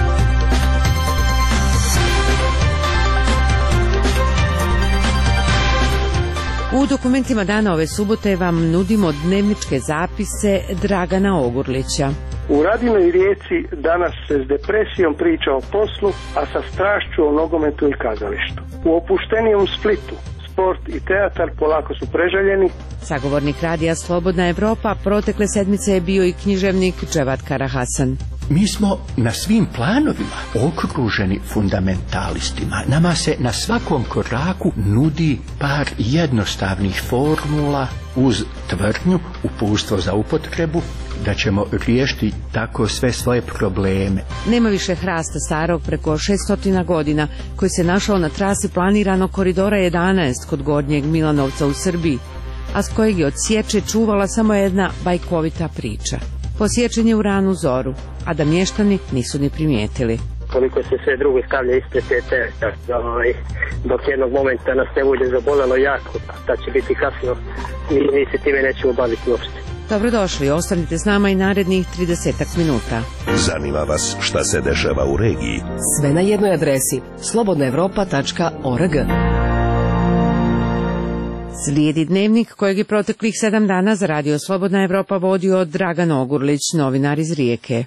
U dokumentima dana ove subote vam nudimo dnevničke zapise Dragana Ogurlića. U Radinoj Rijeci danas se s depresijom priča o poslu, a sa strašću o nogometu i kazalištu. U opuštenijem Splitu sport i teatar polako su prežaljeni. Sagovornik Radija Slobodna Evropa protekle sedmice je bio i književnik Dževat Karahasan. Mi smo na svim planovima okruženi fundamentalistima. Nama se na svakom koraku nudi par jednostavnih formula uz tvrdnju, uputstvo za upotrebu, da ćemo riješiti tako sve svoje probleme. Nema više hrasta starog preko šeststo godina koji se našao na trasi planiranog koridora jedanaest kod Gornjeg Milanovca u Srbiji, a s kojeg je od sječe čuvala samo jedna bajkovita priča. Posječen je u ranu zoru, a da mještani nisu ni primijetili. Koliko se sve drugo stavlja ispred te testa, ovaj, dok jednog momenta nas ne bude zabolelo jako, da će biti kasno, mi, mi se time nećemo baviti uopšte. Dobrodošli, ostanite s nama i narednih tridesetak minuta. Zanima vas šta se dešava u regiji? Sve na jednoj adresi, slobodna evropa tačka org. Slijedi dnevnik kojeg je proteklih sedam dana za Radio Slobodna Evropa vodio Dragan Ogurlić, novinar iz Rijeke.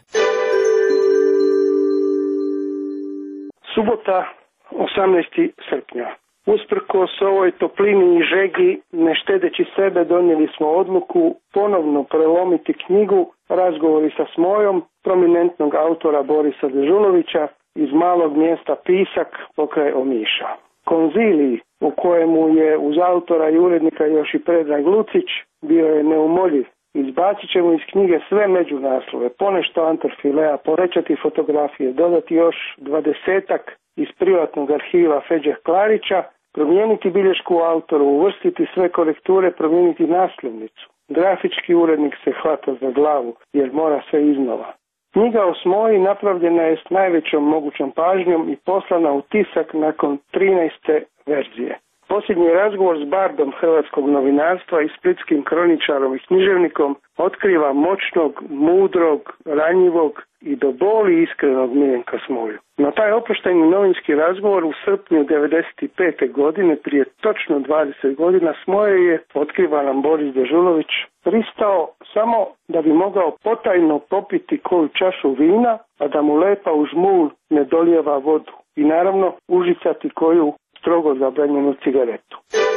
Subota, osamnaesti srpnja. Usprkos ovoj toplini i žegi, ne štedeći sebe, donijeli smo odluku ponovno prelomiti knjigu Razgovori sa Smojom, prominentnog autora Borisa Dežulovića iz malog mjesta Pisak pokraj Omiša. Konzilij, u kojemu je uz autora i urednika još i Predrag Lucić, bio je neumoljiv. Izbacit ćemo iz knjige sve međunaslove, ponešto antrofilea, povećati fotografije, dodati još dvadesetak iz privatnog arhiva Feđe Klarića, promijeniti bilješku u autoru, uvrstiti sve korekture, promijeniti naslovnicu. Grafički urednik se hvata za glavu jer mora sve iznova. Knjiga o Smoji napravljena je s najvećom mogućom pažnjom i poslana u tisak nakon trinaeste verzije. Posljednji razgovor s bardom hrvatskog novinarstva i splitskim kroničarom i književnikom otkriva moćnog, mudrog, ranjivog i do boli iskrenog Miljenka Smoju. Na taj oproštajni novinski razgovor u srpnju devedeset pete godine, prije točno dvadeset godina, Smoje je, otkriva nam Boris Dežulović, pristao samo da bi mogao potajno popiti koju čašu vina, a da mu lepa uz mul ne dolijeva vodu i naravno užicati koju strogo zabranjenu cigaretu.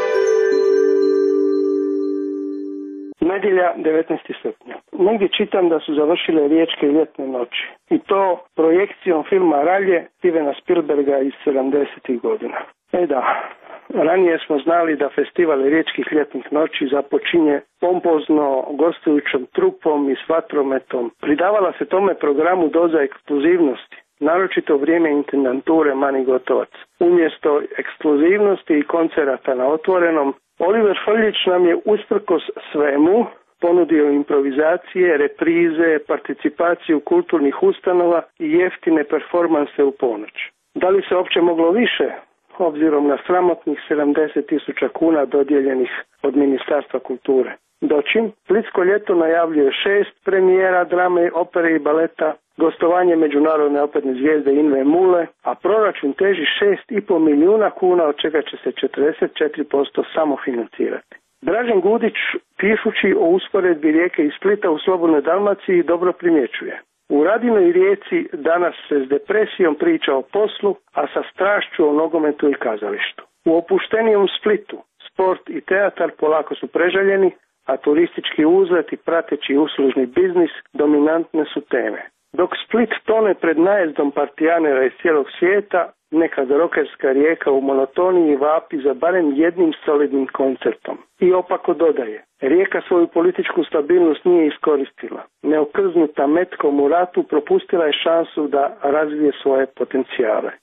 Nedjelja, devetnaesti srpnja. Negdje čitam da su završile riječke ljetne noći. I to projekcijom filma Ralje Stevena Spielberga iz sedamdesetih godina. E da, ranije smo znali da festival riječkih ljetnih noći započinje pompozno, gostujućom trupom i s vatrometom. Pridavala se tome programu doza eksplozivnosti, naročito u vrijeme intendanture Mani Gotovac. Umjesto ekskluzivnosti i koncerata na otvorenom, Oliver Frljić nam je usprkos svemu ponudio improvizacije, reprize, participaciju kulturnih ustanova i jeftine performanse u ponoć. Da li se uopće moglo više, obzirom na sramotnih sedamdeset tisuća kuna dodijeljenih od Ministarstva kulture? Dočim, Splitsko ljeto najavljuje šest premijera drame, opere i baleta, gostovanje međunarodne operne zvijezde Inve Mule, a proračun teži šest i pol milijuna kuna, od čega će se četrdeset četiri posto samofinancirati. Dražen Gudić, pišući o usporedbi Rijeke i Splita u Slobodnoj Dalmaciji, dobro primjećuje. U Radinoj Rijeci danas se s depresijom priča o poslu, a sa strašću o nogometu i kazalištu. U opuštenijem Splitu sport i teatar polako su preželjeni, a turistički uzlet i prateći uslužni biznis dominantne su teme. Dok Split tone pred najezdom partijanera iz cijelog svijeta, nekad rokerska Rijeka u monotoniji vapi za barem jednim solidnim koncertom. I opako dodaje, Rijeka svoju političku stabilnost nije iskoristila. Neokrznuta metkom u ratu propustila je šansu da razvije svoje potencijale.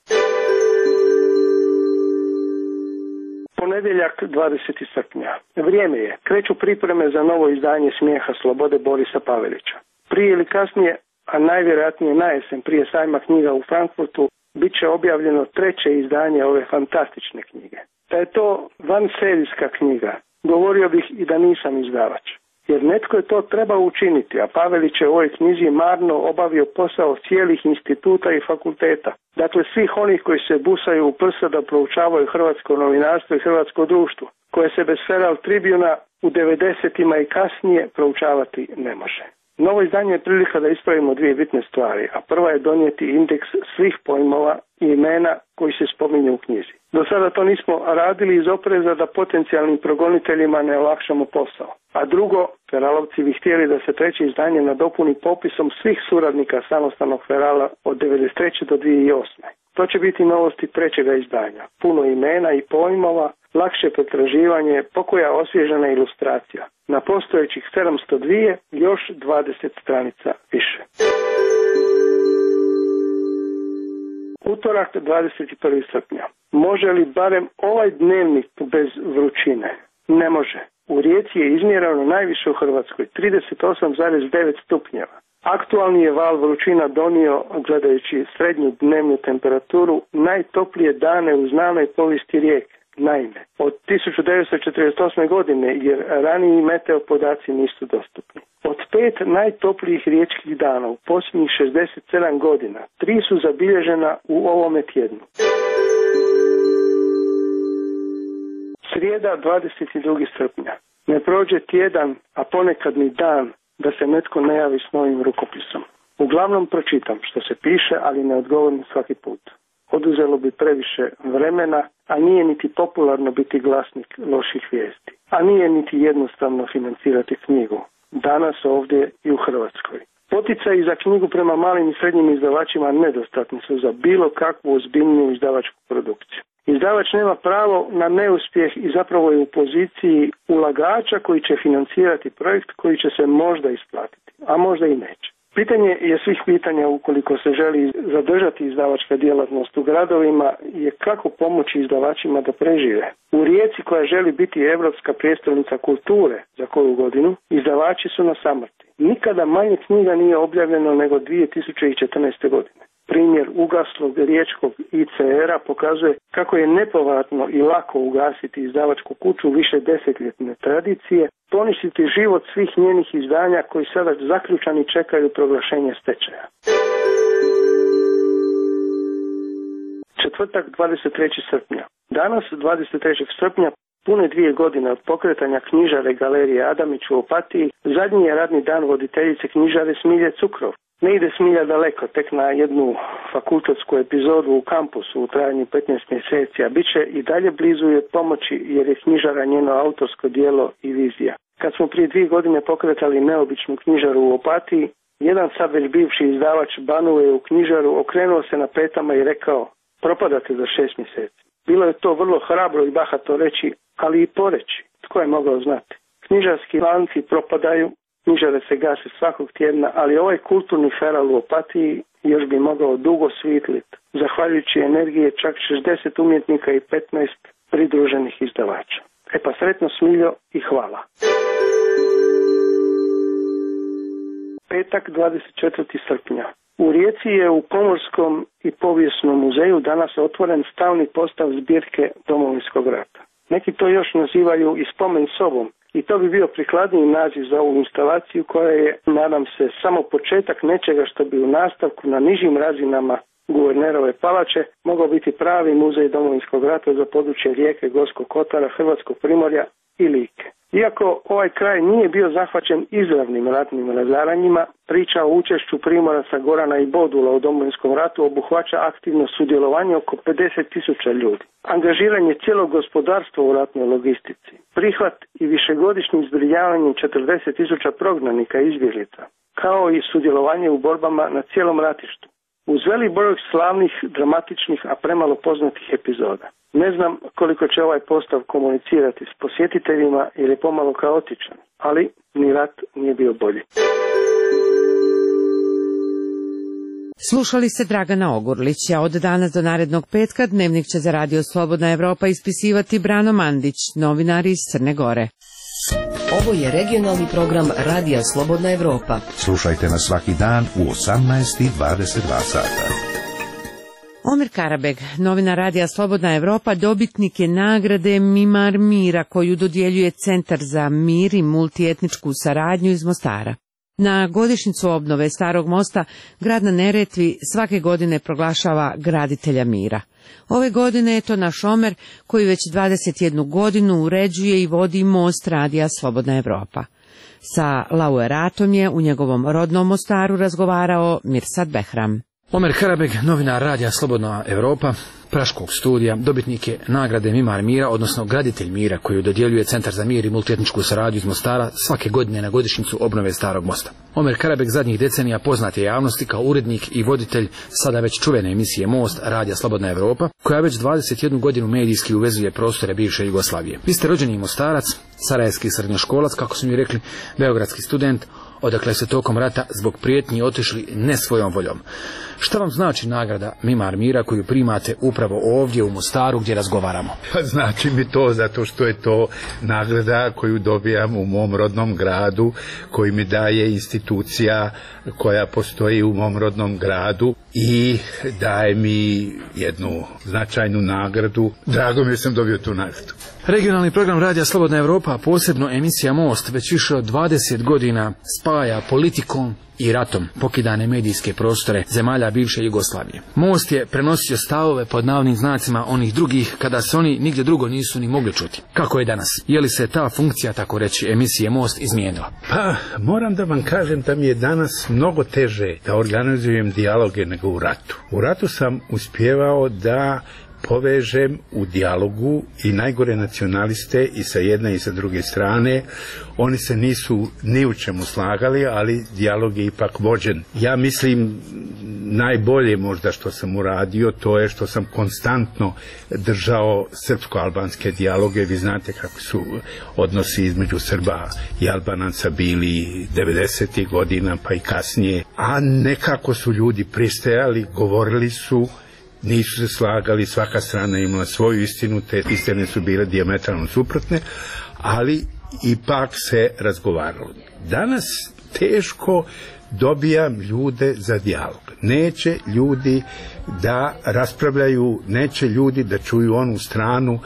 Ponedjeljak dvadesetog srpnja. Vrijeme je. Kreću pripreme za novo izdanje Smijeha slobode Borisa Pavelića. Prije ili kasnije, a najvjerojatnije na jesen prije sajma knjiga u Frankfurtu, bit će objavljeno treće izdanje ove fantastične knjige. Da je to vanserijska knjiga, govorio bih i da nisam izdavač. Jer netko je to trebao učiniti, a Pavelić je u ovoj knjizi marno obavio posao cijelih instituta i fakulteta. Dakle, svih onih koji se busaju u prsa da proučavaju hrvatsko novinarstvo i hrvatsko društvo, koje se bez Feral Tribuna u devedesetima i kasnije proučavati ne može. Novo izdanje je prilika da ispravimo dvije bitne stvari, a prva je donijeti indeks svih pojmova i imena koji se spominju u knjizi. Do sada to nismo radili iz opreza da potencijalnim progoniteljima ne olakšamo posao. A drugo, Feralovci bi htjeli da se treće izdanje nadopuni popisom svih suradnika samostalnog Ferala od devedeset treće do dvije tisuće osme. To će biti novosti trećega izdanja. Puno imena i pojmova, lakše pretraživanje, pokoja osvježena ilustracija. Na postojećih sedamsto dva još dvadeset stranica više. Utorak dvadeset prvog srpnja. Može li barem ovaj dnevnik bez vrućine? Ne može. U Rijeci je izmjereno najviše u Hrvatskoj, trideset osam zarez devet stupnjeva. Aktualni je val vrućina donio, gledajući srednju dnevnu temperaturu, najtoplije dane u znanoj povijesti Rijeke. Naime, od tisuću devetsto četrdeset osme. godine, jer raniji meteo podaci nisu dostupni. Od pet najtoplijih riječkih dana u posljednjih šezdeset sedam godina, tri su zabilježena u ovome tjednu. Srijeda dvadeset drugog srpnja. Ne prođe tjedan, a ponekad ni dan, da se netko ne javi s novim rukopisom. Uglavnom pročitam što se piše, ali ne odgovorim svaki put. Oduzelo bi previše vremena, a nije niti popularno biti glasnik loših vijesti. A nije niti jednostavno financirati knjigu. Danas ovdje i u Hrvatskoj. Poticaji za knjigu prema malim i srednjim izdavačima nedostatni su za bilo kakvu ozbiljniju izdavačku produkciju. Izdavač nema pravo na neuspjeh i zapravo je u poziciji ulagača koji će financirati projekt koji će se možda isplatiti, a možda i neće. Pitanje je svih pitanja ukoliko se želi zadržati izdavačka djelatnost u gradovima je kako pomoći izdavačima da prežive. U Rijeci, koja želi biti europska prijestolnica kulture za koju godinu, izdavači su na samrti. Nikada manje knjiga nije objavljeno nego dvije tisuće četrnaeste. godine. Primjer ugaslog riječkog I C R-a pokazuje kako je nepovratno i lako ugasiti izdavačku kuću više desetljetne tradicije, poništiti život svih njenih izdanja koji sada zaključani čekaju proglašenje stečaja. Četvrtak dvadeset trećeg srpnja. Danas dvadeset trećeg srpnja, pune dvije godine od pokretanja knjižare Galerije Adamić u Opatiji, zadnji je radni dan voditeljice knjižare Smilje Cukrov. Ne ide Smilja daleko, tek na jednu fakultetsku epizodu u kampusu u trajanju petnaest mjeseci, a bit će i dalje blizu je pomoći jer je knjižara njeno autorsko djelo i vizija. Kad smo prije dvije godine pokretali neobičnu knjižaru u Opatiji, jedan sad već bivši izdavač banuje u knjižaru, okrenuo se na petama i rekao: propadate za šest mjeseci. Bilo je to vrlo hrabro i bahato reći, ali i poreći. Tko je mogao znati? Knjižarski lanci propadaju, knjižare se gase svakog tjedna, ali ovaj kulturni feral u Opatiji još bi mogao dugo svitlit, zahvaljujući energije čak šezdeset umjetnika i petnaest pridruženih izdavača. E pa sretno Smiljo i hvala. Petak dvadeset četvrtog srpnja. U Rijeci je u Pomorskom i povijesnom muzeju danas otvoren stalni postav zbirke Domovinskog rata. Neki to još nazivaju i spomen sobom, I to bi bio prikladniji naziv za ovu instalaciju koja je, nadam se, samo početak nečega što bi u nastavku na nižim razinama guvernerove palače mogao biti pravi muzej Domovinskog rata za područje Rijeke, Gorskog kotara, Hrvatskog primorja i Like. Iako ovaj kraj nije bio zahvaćen izravnim ratnim razaranjima, priča o učešću Primoraca, Gorana i Bodula u Domovinskom ratu obuhvaća aktivno sudjelovanje oko pedeset tisuća ljudi. Angažiranje cijelog gospodarstva u ratnoj logistici, prihvat i višegodišnjim zbrinjavanjem četrdeset tisuća prognanika i izbjeglica, kao i sudjelovanje u borbama na cijelom ratištu. Uz velik broj slavnih, dramatičnih, a premalo poznatih epizoda. Ne znam koliko će ovaj postav komunicirati s posjetiteljima jer je pomalo kaotičan, ali ni rat nije bio bolji. Slušali ste Dragana Ogurlića. Od danas do narednog petka Dnevnik će za Radio Slobodna Evropa ispisivati Brano Mandić, novinar iz Crne Gore. Ovo je regionalni program Radija Slobodna Evropa. Slušajte nas svaki dan u osamnaest i dvadeset dva sata. Omer Karabeg, novinar Radija Slobodna Evropa, dobitnik je nagrade Mimar mira koju dodjeljuje Centar za mir i multietničku saradnju iz Mostara. Na godišnjicu obnove Starog mosta, grad na Neretvi svake godine proglašava graditelja mira. Ove godine je to naš Omer koji već dvadeset jednu godinu uređuje i vodi most Radija Slobodna Evropa. Sa laureatom je u njegovom rodnom Mostaru razgovarao Mirsad Behram. Omer Karabeg, novinar Radija Slobodna Evropa, Praškog studija, dobitnik je nagrade Mimar mira, odnosno graditelj mira koju dodjeljuje Centar za mir i multietničku saradnju iz Mostara svake godine na godišnjicu obnove Starog mosta. Omer Karabeg zadnjih decenija poznat je javnosti kao urednik i voditelj sada već čuvene emisije Most Radija Slobodna Evropa, koja već dvadeset jednu godinu medijski uvezuje prostore bivše Jugoslavije. Vi ste rođeni Mostarac, sarajevski srednjoškolac, kako su mi rekli, beogradski student, odakle se tokom rata zbog prijetnji otišli ne svojom voljom. Šta vam znači nagrada Mimar mira koju primate upravo ovdje u Mostaru gdje razgovaramo? Pa znači mi to zato što je to nagrada koju dobijam u mom rodnom gradu, koju mi daje institucija koja postoji u mom rodnom gradu i daje mi jednu značajnu nagradu. Drago mi je sam dobio tu nagradu. Regionalni program Radija Slobodna Evropa, a posebno emisija Most, već više od dvadeset godina spaja politikom i ratom pokidane medijske prostore zemalja bivše Jugoslavije. Most je prenosio stavove pod navodnim znacima onih drugih kada se oni nigdje drugo nisu ni mogli čuti. Kako je danas? Je li se ta funkcija, tako reći, emisije Most izmijenila? Pa, moram da vam kažem da mi je danas mnogo teže da organizujem dijaloge nego u ratu. U ratu sam uspjevao da povežem u dijalogu i najgore nacionaliste i sa jedne i sa druge strane. Oni se nisu ni u čemu slagali, ali dijalog je ipak vođen. Ja mislim najbolje možda što sam uradio to je što sam konstantno držao srpsko-albanske dijaloge. Vi znate kako su odnosi između Srba i Albanaca bili devedesetih godina pa i kasnije, a nekako su ljudi pristajali, govorili su, nisu se slagali, svaka strana imala svoju istinu, te istine su bile dijametralno suprotne, ali ipak se razgovaralo. Danas teško dobijam ljude za dijalog. Neće ljudi da raspravljaju, neće ljudi da čuju onu stranu.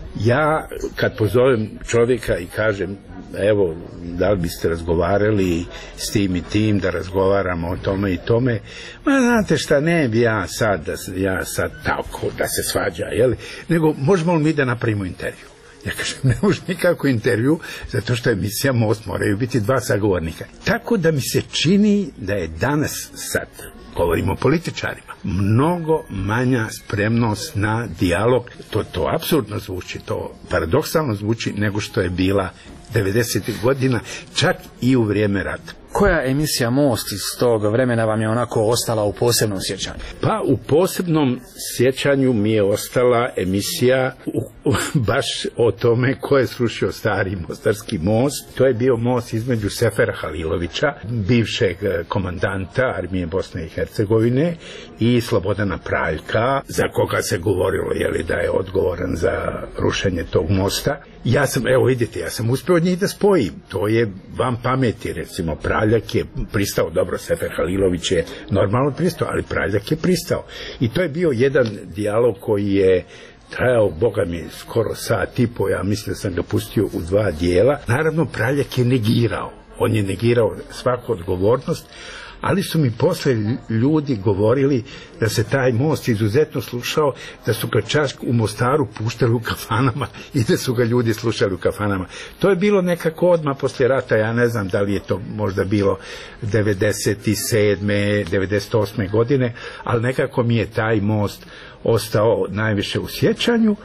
Ja kad pozovem čovjeka i kažem evo, da li biste razgovarali s tim i tim, da razgovaramo o tome i tome, ma znate šta, ne bi ja sad, ja sad tako da se svađa, jel? Nego možemo li mi da napravimo intervju? Ja kažem, ne može nikako intervju, zato što emisija Most moraju biti dva sagovornika. Tako da mi se čini da je danas sad, govorimo o političarima, mnogo manja spremnost na dijalog. To, to apsurdno zvuči, to paradoksalno zvuči nego što je bila devedesetih godina, čak i u vrijeme rata. Koja emisija Most iz tog vremena vam je onako ostala u posebnom sjećanju? Pa u posebnom sjećanju mi je ostala emisija u, u, baš o tome ko je srušio stari mostarski most. To je bio most između Sefera Halilovića, bivšeg komandanta armije Bosne i Hercegovine, i Slobodana Praljka, za koga se govorilo jeli, da je odgovoran za rušenje tog mosta. Ja sam, evo vidite, ja sam uspio od njih da spojim. To je vam pameti, recimo Praljak je pristao, dobro, Sefer Halilović je normalno pristao, ali Praljak je pristao. I to je bio jedan dijalog koji je trajao, boga mi, skoro sat i po, ja mislim da sam ga pustio u dva dijela. Naravno, Praljak je negirao, on je negirao svaku odgovornost, ali su mi posle ljudi govorili da se taj most izuzetno slušao, da su ga čak u Mostaru puštali u kafanama i da su ga ljudi slušali u kafanama. To je bilo nekako odmah posle rata, ja ne znam da li je to možda bilo devedeset sedme devedeset osme godine, ali nekako mi je taj most ostao najviše u sjećanju.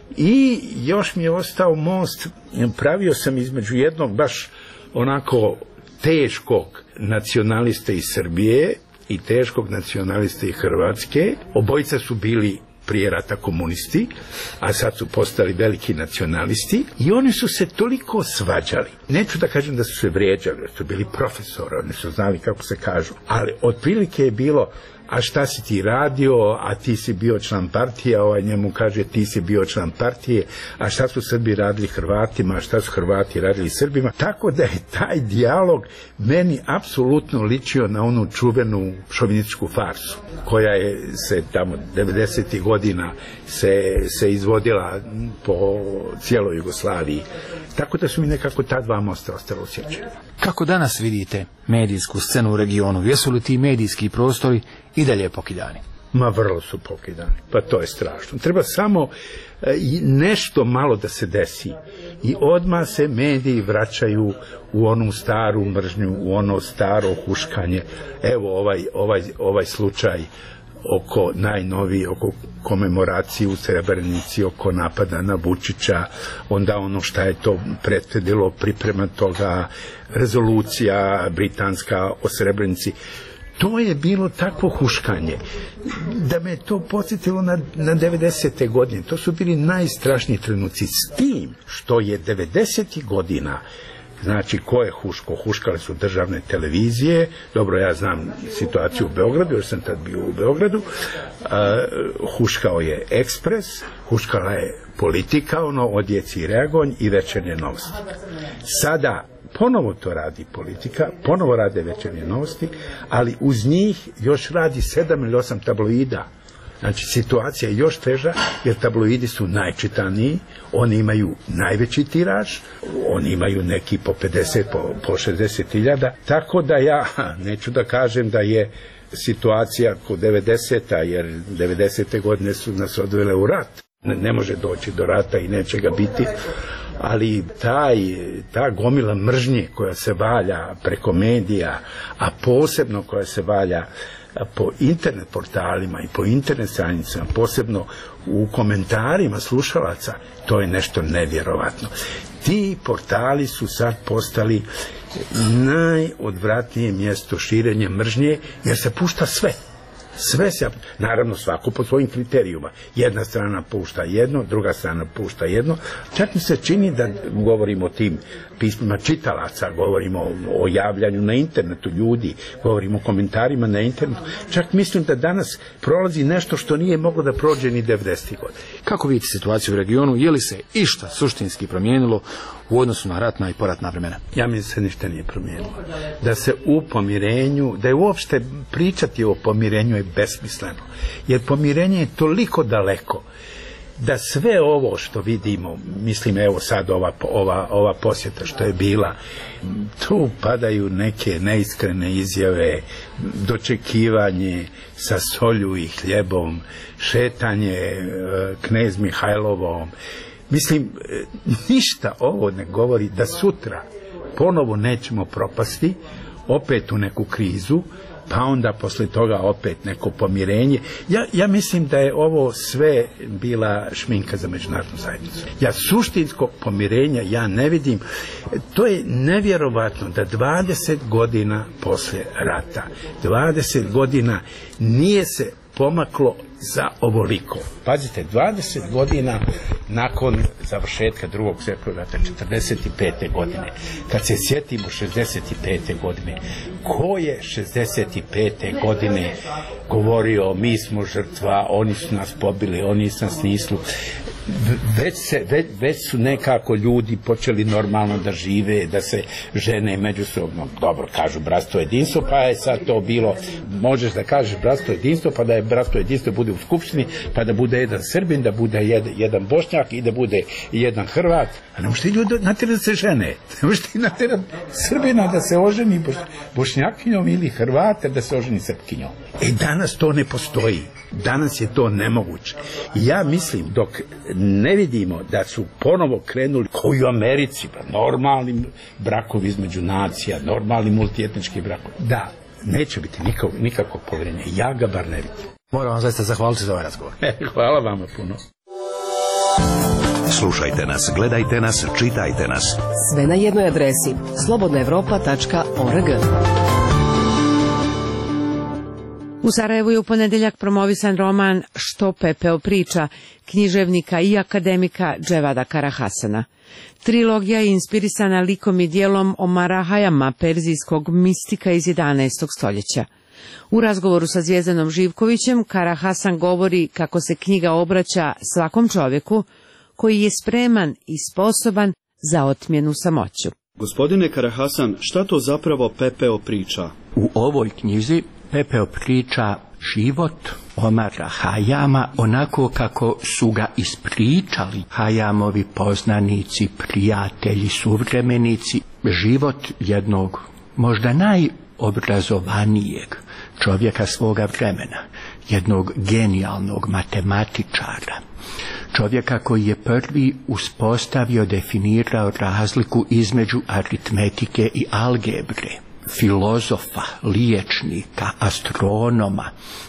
I još mi je ostao most, pravio sam između jednog baš onako teškog nacionaliste iz Srbije i teškog nacionaliste iz Hrvatske. Obojica su bili prije rata komunisti, a sad su postali veliki nacionalisti i oni su se toliko svađali. Neću da kažem da su se vrijeđali, jer su bili profesori, oni su znali kako se kažu, ali otprilike je bilo: a šta si ti radio, a ti si bio član partije, ovaj njemu kaže ti si bio član partije, a šta su Srbi radili Hrvatima, a šta su Hrvati radili Srbima. Tako da je taj dijalog meni apsolutno ličio na onu čuvenu šovinističku farsu, koja je se tamo devedesetih godina se, se izvodila po cijeloj Jugoslaviji. Tako da su mi nekako ta dva mosta ostala u sjećanju. Kako danas vidite medijsku scenu u regionu? Jesu li ti medijski prostori i dalje pokidani? Ma vrlo su pokidani, pa to je strašno. Treba samo e, nešto malo da se desi i odmah se mediji vraćaju u onu staru mržnju, u ono staro huškanje. Evo ovaj, ovaj, ovaj slučaj oko najnoviji, oko komemoracije u Srebrenici, oko napada na Vučića, onda ono šta je to prethodilo, priprema toga, rezolucija britanska o Srebrenici. To je bilo takvo huškanje da me to podsjetilo na, na devedesete godine. To su bili najstrašniji trenuci, s tim što je devedesetih godina, znači ko je huško? Huškale su državne televizije. Dobro, ja znam situaciju u Beogradu, jer sam tad bio u Beogradu. Uh, huškao je Ekspres, huškala je Politika, ono, Odjeci i Reagonj i Večernje novosti. Sada ponovo to radi Politika, ponovo rade Večernje novosti, ali uz njih još radi sedam ili osam tabloida. Znači, situacija je još teža, jer tabloidi su najčitaniji, oni imaju najveći tiraž, oni imaju neki po pedeset, po, po šezdeset hiljada, tako da ja neću da kažem da je situacija kod devedeseta, jer devedesete godine su nas odvele u rat. Ne, ne može doći do rata i neće ga biti, ali taj, ta gomila mržnje koja se valja preko medija, a posebno koja se valja po internet portalima i po internet stranicama, posebno u komentarima slušalaca, to je nešto nevjerovatno. Ti portali su sad postali najodvratnije mjesto širenja mržnje, jer se pušta sve. Sve se, naravno svako po svojim kriterijuma. Jedna strana pušta jedno, druga strana pušta jedno. Čak mi se čini da govorimo o tim pismima čitalaca, govorimo o javljanju na internetu ljudi, govorimo o komentarima na internetu. Čak mislim da danas prolazi nešto što nije moglo da prođe ni devedesetih godina. Kako vidite situaciju u regionu? Je li se išta suštinski promijenilo u odnosu na ratna i poratna vremena? Ja mislim da se ništa nije promijenilo. Da se u pomirenju, da je uopšte pričati o pomirenju je besmisleno. Jer pomirenje je toliko daleko da sve ovo što vidimo, mislim evo sad ova, ova, ova posjeta što je bila, tu padaju neke neiskrene izjave, dočekivanje sa solju i hljebom, šetanje e, knez Mihajlovom. Mislim, ništa ovo ne govori da sutra ponovo nećemo propasti, opet u neku krizu, pa onda posle toga opet neko pomirenje. Ja, ja mislim da je ovo sve bila šminka za međunarodnu zajednicu. Ja suštinskog pomirenja ja ne vidim. To je nevjerovatno da dvadeset godina posle rata, dvadeset godina nije se pomaklo za ovoliko. Pazite, dvadeset godina nakon završetka drugog svjetskog rata, četrdeset pete godine, kad se sjetimo šezdeset pete godine, ko je šezdeset pete godine govorio mi smo žrtva, oni su nas pobili, oni su nas nislu. Već, se, već, već su nekako ljudi počeli normalno da žive, da se žene međusobno, dobro kažu bratstvo jedinstvo, pa je sad to bilo, možeš da kažeš bratstvo jedinstvo, pa da je bratstvo jedinstvo bude u skupštini, pa da bude jedan Srbin, da bude jedan, jedan Bošnjak i da bude jedan Hrvat. A ne možete ljudi natjerati da se žene. Ne možete natjerati Srbina da se oženi boš, Bošnjakinjom ili Hrvata da se oženi Srpkinjom. E danas to ne postoji. Danas je to nemoguće. Ja mislim, dok ne vidimo da su ponovo krenuli kao i u Americi, pa normalni brakovi između nacija, normalni multietnički brakovi, da, neće biti nikak, nikakvog povjerenja. Ja ga bar ne vidim. Moram vam zaista zahvaliti za ovaj razgovor. Hvala vama puno. Slušajte nas, gledajte nas, čitajte nas. Sve na jednoj adresi slobodna evropa tačka org. U Sarajevu je u ponedjeljak promovisan roman Što pepeo priča književnika i akademika Dževada Karahasana. Trilogija je inspirisana likom i dijelom Omara Hayama, perzijskog mistika iz jedanaestog stoljeća. U razgovoru sa Zvjezdanom Živkovićem Karahasan govori kako se knjiga obraća svakom čovjeku koji je spreman i sposoban za otmjenu samoću. Gospodine Karahasan, šta to zapravo pepeo priča? U ovoj knjizi pepeo priča život Omara Hayama onako kako su ga ispričali Hayamovi poznanici, prijatelji, suvremenici. Život jednog možda najobrazovanijeg čovjeka svoga vremena, jednog genijalnog matematičara, čovjeka koji je prvi uspostavio, definirao razliku između aritmetike i algebre, filozofa, liječnika, astronoma,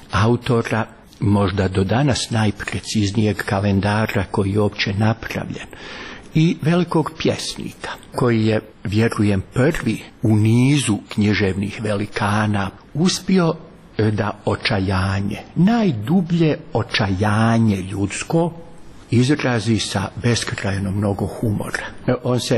autora možda do danas najpreciznijeg kalendara koji je uopće napravljen i velikog pjesnika koji je, vjerujem, prvi u nizu književnih velikana uspio da očajanje, najdublje očajanje ljudsko, izrazi sa beskrajno mnogo humora. On se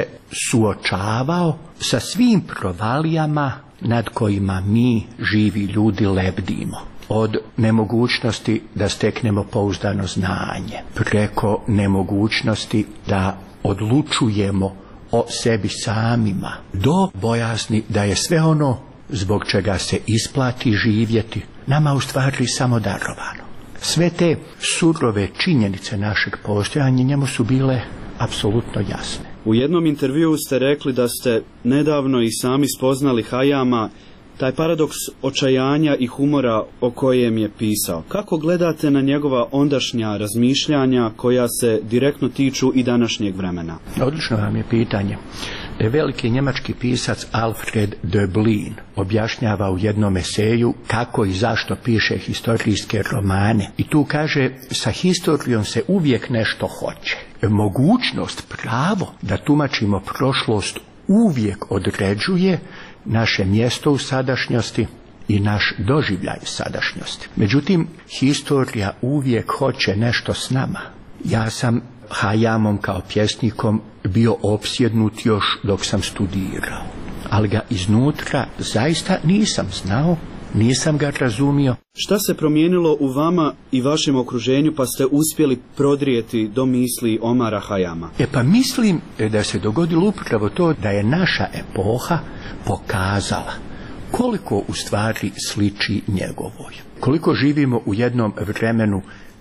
suočavao sa svim provalijama nad kojima mi, živi ljudi, lebdimo. Od nemogućnosti da steknemo pouzdano znanje, preko nemogućnosti da odlučujemo o sebi samima, do bojazni da je sve ono zbog čega se isplati živjeti nama u stvari samo darovano. Sve te surove činjenice našeg postojanja njemu su bile apsolutno jasne. U jednom intervjuu ste rekli da ste nedavno i sami spoznali Hayama, taj paradoks očajanja i humora o kojem je pisao. Kako gledate na njegova ondašnja razmišljanja koja se direktno tiču i današnjeg vremena? Odlično vam je pitanje. Veliki njemački pisac Alfred Döblin objašnjava u jednom eseju kako i zašto piše historijske romane. I tu kaže, sa historijom se uvijek nešto hoće. Mogućnost, pravo da tumačimo prošlost uvijek određuje naše mjesto u sadašnjosti i naš doživljaj sadašnjosti. Međutim, historija uvijek hoće nešto s nama. Ja sam Hayamom kao pjesnikom bio opsjednut još dok sam studirao, ali ga iznutra zaista nisam znao, nisam ga razumio. Šta se promijenilo u vama i vašem okruženju pa ste uspjeli prodrijeti do misli Omara Hayama? E pa mislim da se dogodilo upravo to da je naša epoha pokazala koliko u stvari sliči njegovoj. Koliko živimo u jednom vremenu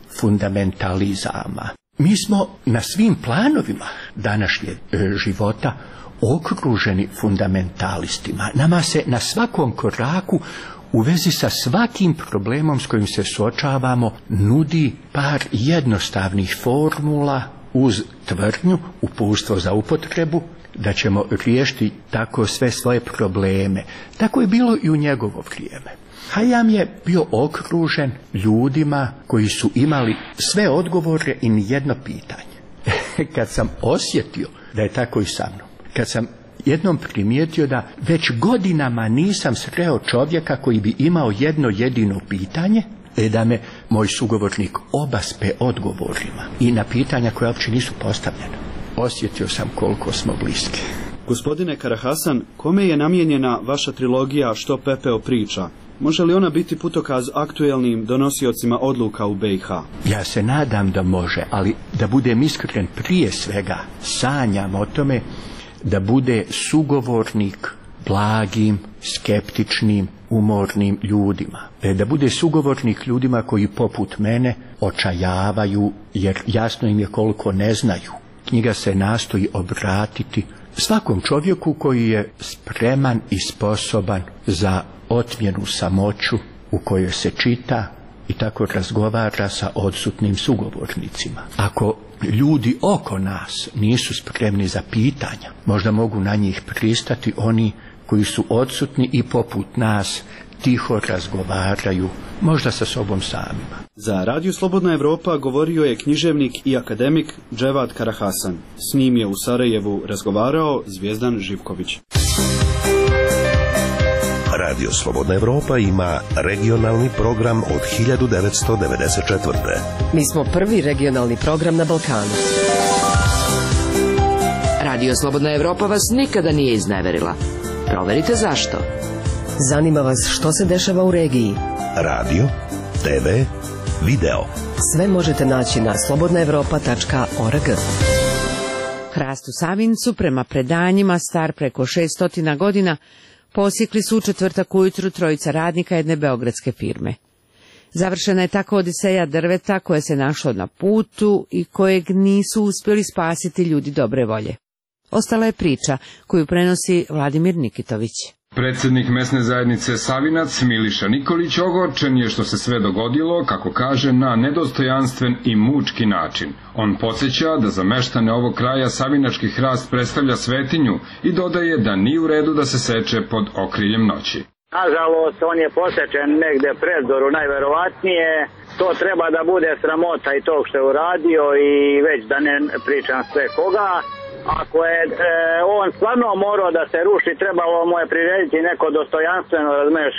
fundamentalizama. Mi smo na svim planovima današnjeg života okruženi fundamentalistima. Nama se na svakom koraku u vezi sa svakim problemom s kojim se suočavamo nudi par jednostavnih formula uz tvrdnju, uputstvo za upotrebu, da ćemo riješiti tako sve svoje probleme. Tako je bilo i u njegovo vrijeme. Hayam je bio okružen ljudima koji su imali sve odgovore i nijedno pitanje. Kad sam osjetio da je tako i sa mnom, kad sam jednom primijetio da već godinama nisam sreo čovjeka koji bi imao jedno jedino pitanje, da me moj sugovornik obaspe odgovorima i na pitanja koja uopće nisu postavljena, osjetio sam koliko smo bliski. Gospodine Karahasan, kome je namijenjena vaša trilogija Što pepeo priča? Može li ona biti putokaz aktuelnim donosiocima odluka u be i ha? Ja se nadam da može, ali da budem iskren, prije svega sanjam o tome da bude sugovornik blagim, skeptičnim, umornim ljudima, e, da bude sugovornik ljudima koji poput mene očajavaju, jer jasno im je koliko ne znaju. Knjiga se nastoji obratiti svakom čovjeku koji je spreman i sposoban za otmjenu samoću u kojoj se čita i tako razgovara sa odsutnim sugovornicima. Ako ljudi oko nas nisu spremni za pitanja, možda mogu na njih pristati oni koji su odsutni i poput nas tiho razgovaraju, možda sa sobom samima. Za Radio Slobodna Evropa govorio je književnik i akademik Dževad Karahasan. S njim je u Sarajevu razgovarao Zvijezdan Živković. Radio Slobodna Evropa ima regionalni program od hiljadu devetsto devedeset četvrte. Mi smo prvi regionalni program na Balkanu. Radio Slobodna Evropa vas nikada nije izneverila. Proverite zašto. Zanima vas što se dešava u regiji. Radio, te ve, video. Sve možete naći na slobodna evropa tačka org. Hrast u Savincu, prema predanjima star preko šessto godina, posjekli su u četvrtak ujutru trojica radnika jedne beogradske firme. Završena je tako odiseja drveta koje se našlo na putu i kojeg nisu uspjeli spasiti ljudi dobre volje. Ostala je priča koju prenosi Vladimir Nikitović. Predsjednik mesne zajednice Savinac Miliša Nikolić ogorčen je što se sve dogodilo, kako kaže, na nedostojanstven i mučki način. On podsjeća da za meštane ovog kraja savinački hrast predstavlja svetinju i dodaje da nije u redu da se seče pod okriljem noći. Nažalost, on je posečen negde predzoru, najverovatnije. To treba da bude sramota i tog što je uradio i već da ne pričam sve koga. Ako je e, on stvarno morao da se ruši, trebalo mu je prirediti neko dostojanstveno, razumeš,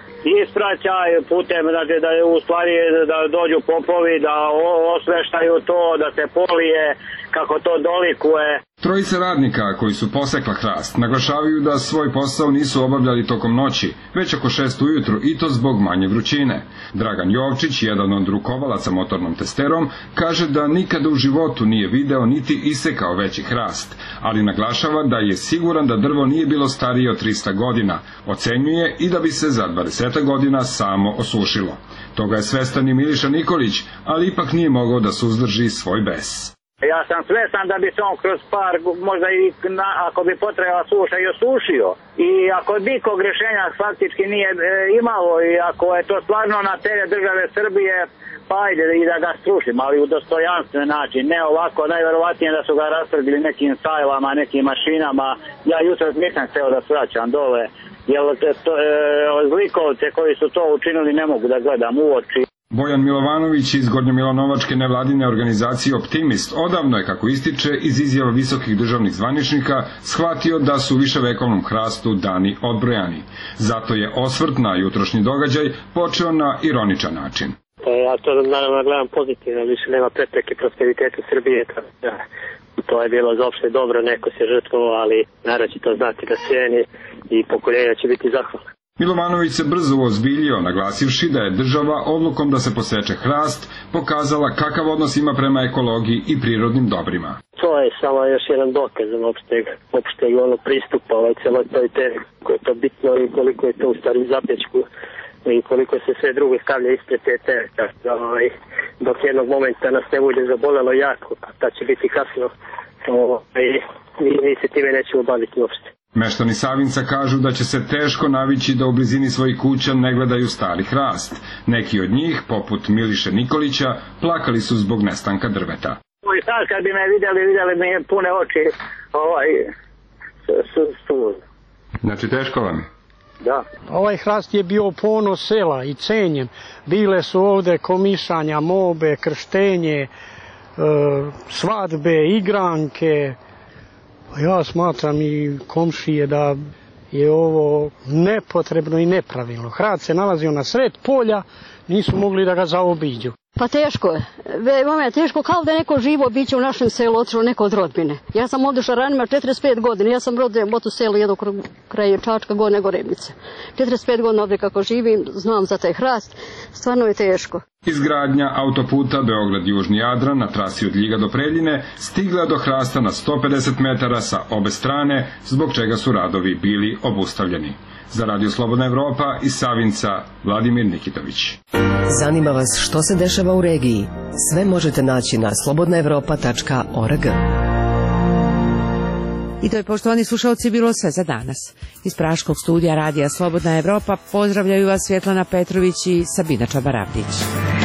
ispraćaj putem, znači da je u stvari da dođu popovi, da osveštaju to, da se polije kako to dolikuje. Trojica radnika koji su posekla hrast naglašavaju da svoj posao nisu obavljali tokom noći, već oko šest ujutru, i to zbog manje vrućine. Dragan Jovčić, jedan od rukovalaca motornom testerom, kaže da nikada u životu nije video niti isekao veći hrast, ali naglašava da je siguran da drvo nije bilo starije od trista godina. Ocenjuje i da bi se za dvadeset godina samo osušilo. Toga je svestan i Miliša Nikolić, ali ipak nije mogao da suzdrži svoj bes. Ja sam svestan da bi se on kroz par, možda i na, ako bi potrebala suša i osušio. I ako nikog rješenja faktički nije e, imalo i ako je to stvarno na teret države Srbije, pa ajde i da ga strušim, ali u dostojanstven način. Ne ovako, najverovatnije da su ga rastrgli nekim sajlama, nekim mašinama. Ja jutro nisam hteo da svraćam dole, jer to, to, e, zlikovce koji su to učinili ne mogu da gledam u oči. Bojan Milovanović iz Gornjomilanovačke nevladine organizacije Optimist odavno je, kako ističe iz izjava visokih državnih zvaničnika, shvatio da su viševekovnom hrastu dani odbrojani. Zato je osvrt na jutrošnji događaj počeo na ironičan način. Ja to naravno gledam pozitivno, više nema prepreke prosperitetu Srbije. To je bilo za opšte dobro, neko se žrtvovao, ali narod će to znati da cijeni i pokoljenja će biti zahvalna. Milovanović se brzo uozbiljio, naglasivši da je država odlukom da se poseče hrast pokazala kakav odnos ima prema ekologiji i prirodnim dobrima. To je samo još jedan dokaz opšteg, opšteg onog pristupa ovaj celoj toj temi, koliko je to bitno i koliko je to u stvari zaplječku i koliko se sve druge stavlja ispred te teme. Ovaj, dok jednog momenta nas ne bude zabolelo jako, a ta će biti kasno, ovaj, mi, mi se time nećemo baviti uopšte. Meštani Savinca kažu da će se teško navići da u blizini svojih kuća ne gledaju stari hrast. Neki od njih, poput Miliše Nikolića, plakali su zbog nestanka drveta. I sad kad bi me vidjeli, vidjeli mi pune oči, ovaj, su, su. Znači teško vam je? Da. Ovaj hrast je bio ponos sela i cenjen. Bile su ovde komišanja, mobe, krštenje, e, svadbe, igranke. Ja smatram i komšije da je ovo nepotrebno i nepravilno. Hrast se nalazio na sred polja, nisu mogli da ga zaobiđu. Pa teško je. Veoma je teško, kao da je neko živo biće u našem selu otišlo neko od rodbine. Ja sam ovdje šaranima četrdeset pet godina, ja sam rođen u selu jednog kraja Čačka, Gornje Gorebnice. četrdeset pet godina ovdje kako živim, znam za taj hrast, stvarno je teško. Izgradnja autoputa Beograd-Južni Jadran na trasi od Ljiga do Preljine stigla do hrasta na sto pedeset metara sa obe strane, zbog čega su radovi bili obustavljeni. Za Radio Slobodna Evropa iz Savinca, Vladimir Nikitović. Zanima vas što se dešava u regiji? Sve možete naći na slobodna evropa tačka org. I to je, poštovani slušalci, bilo sve za danas. Iz praškog studija Radija Slobodna Evropa pozdravljaju vas Svjetlana Petrović i Sabina Čabaravdić.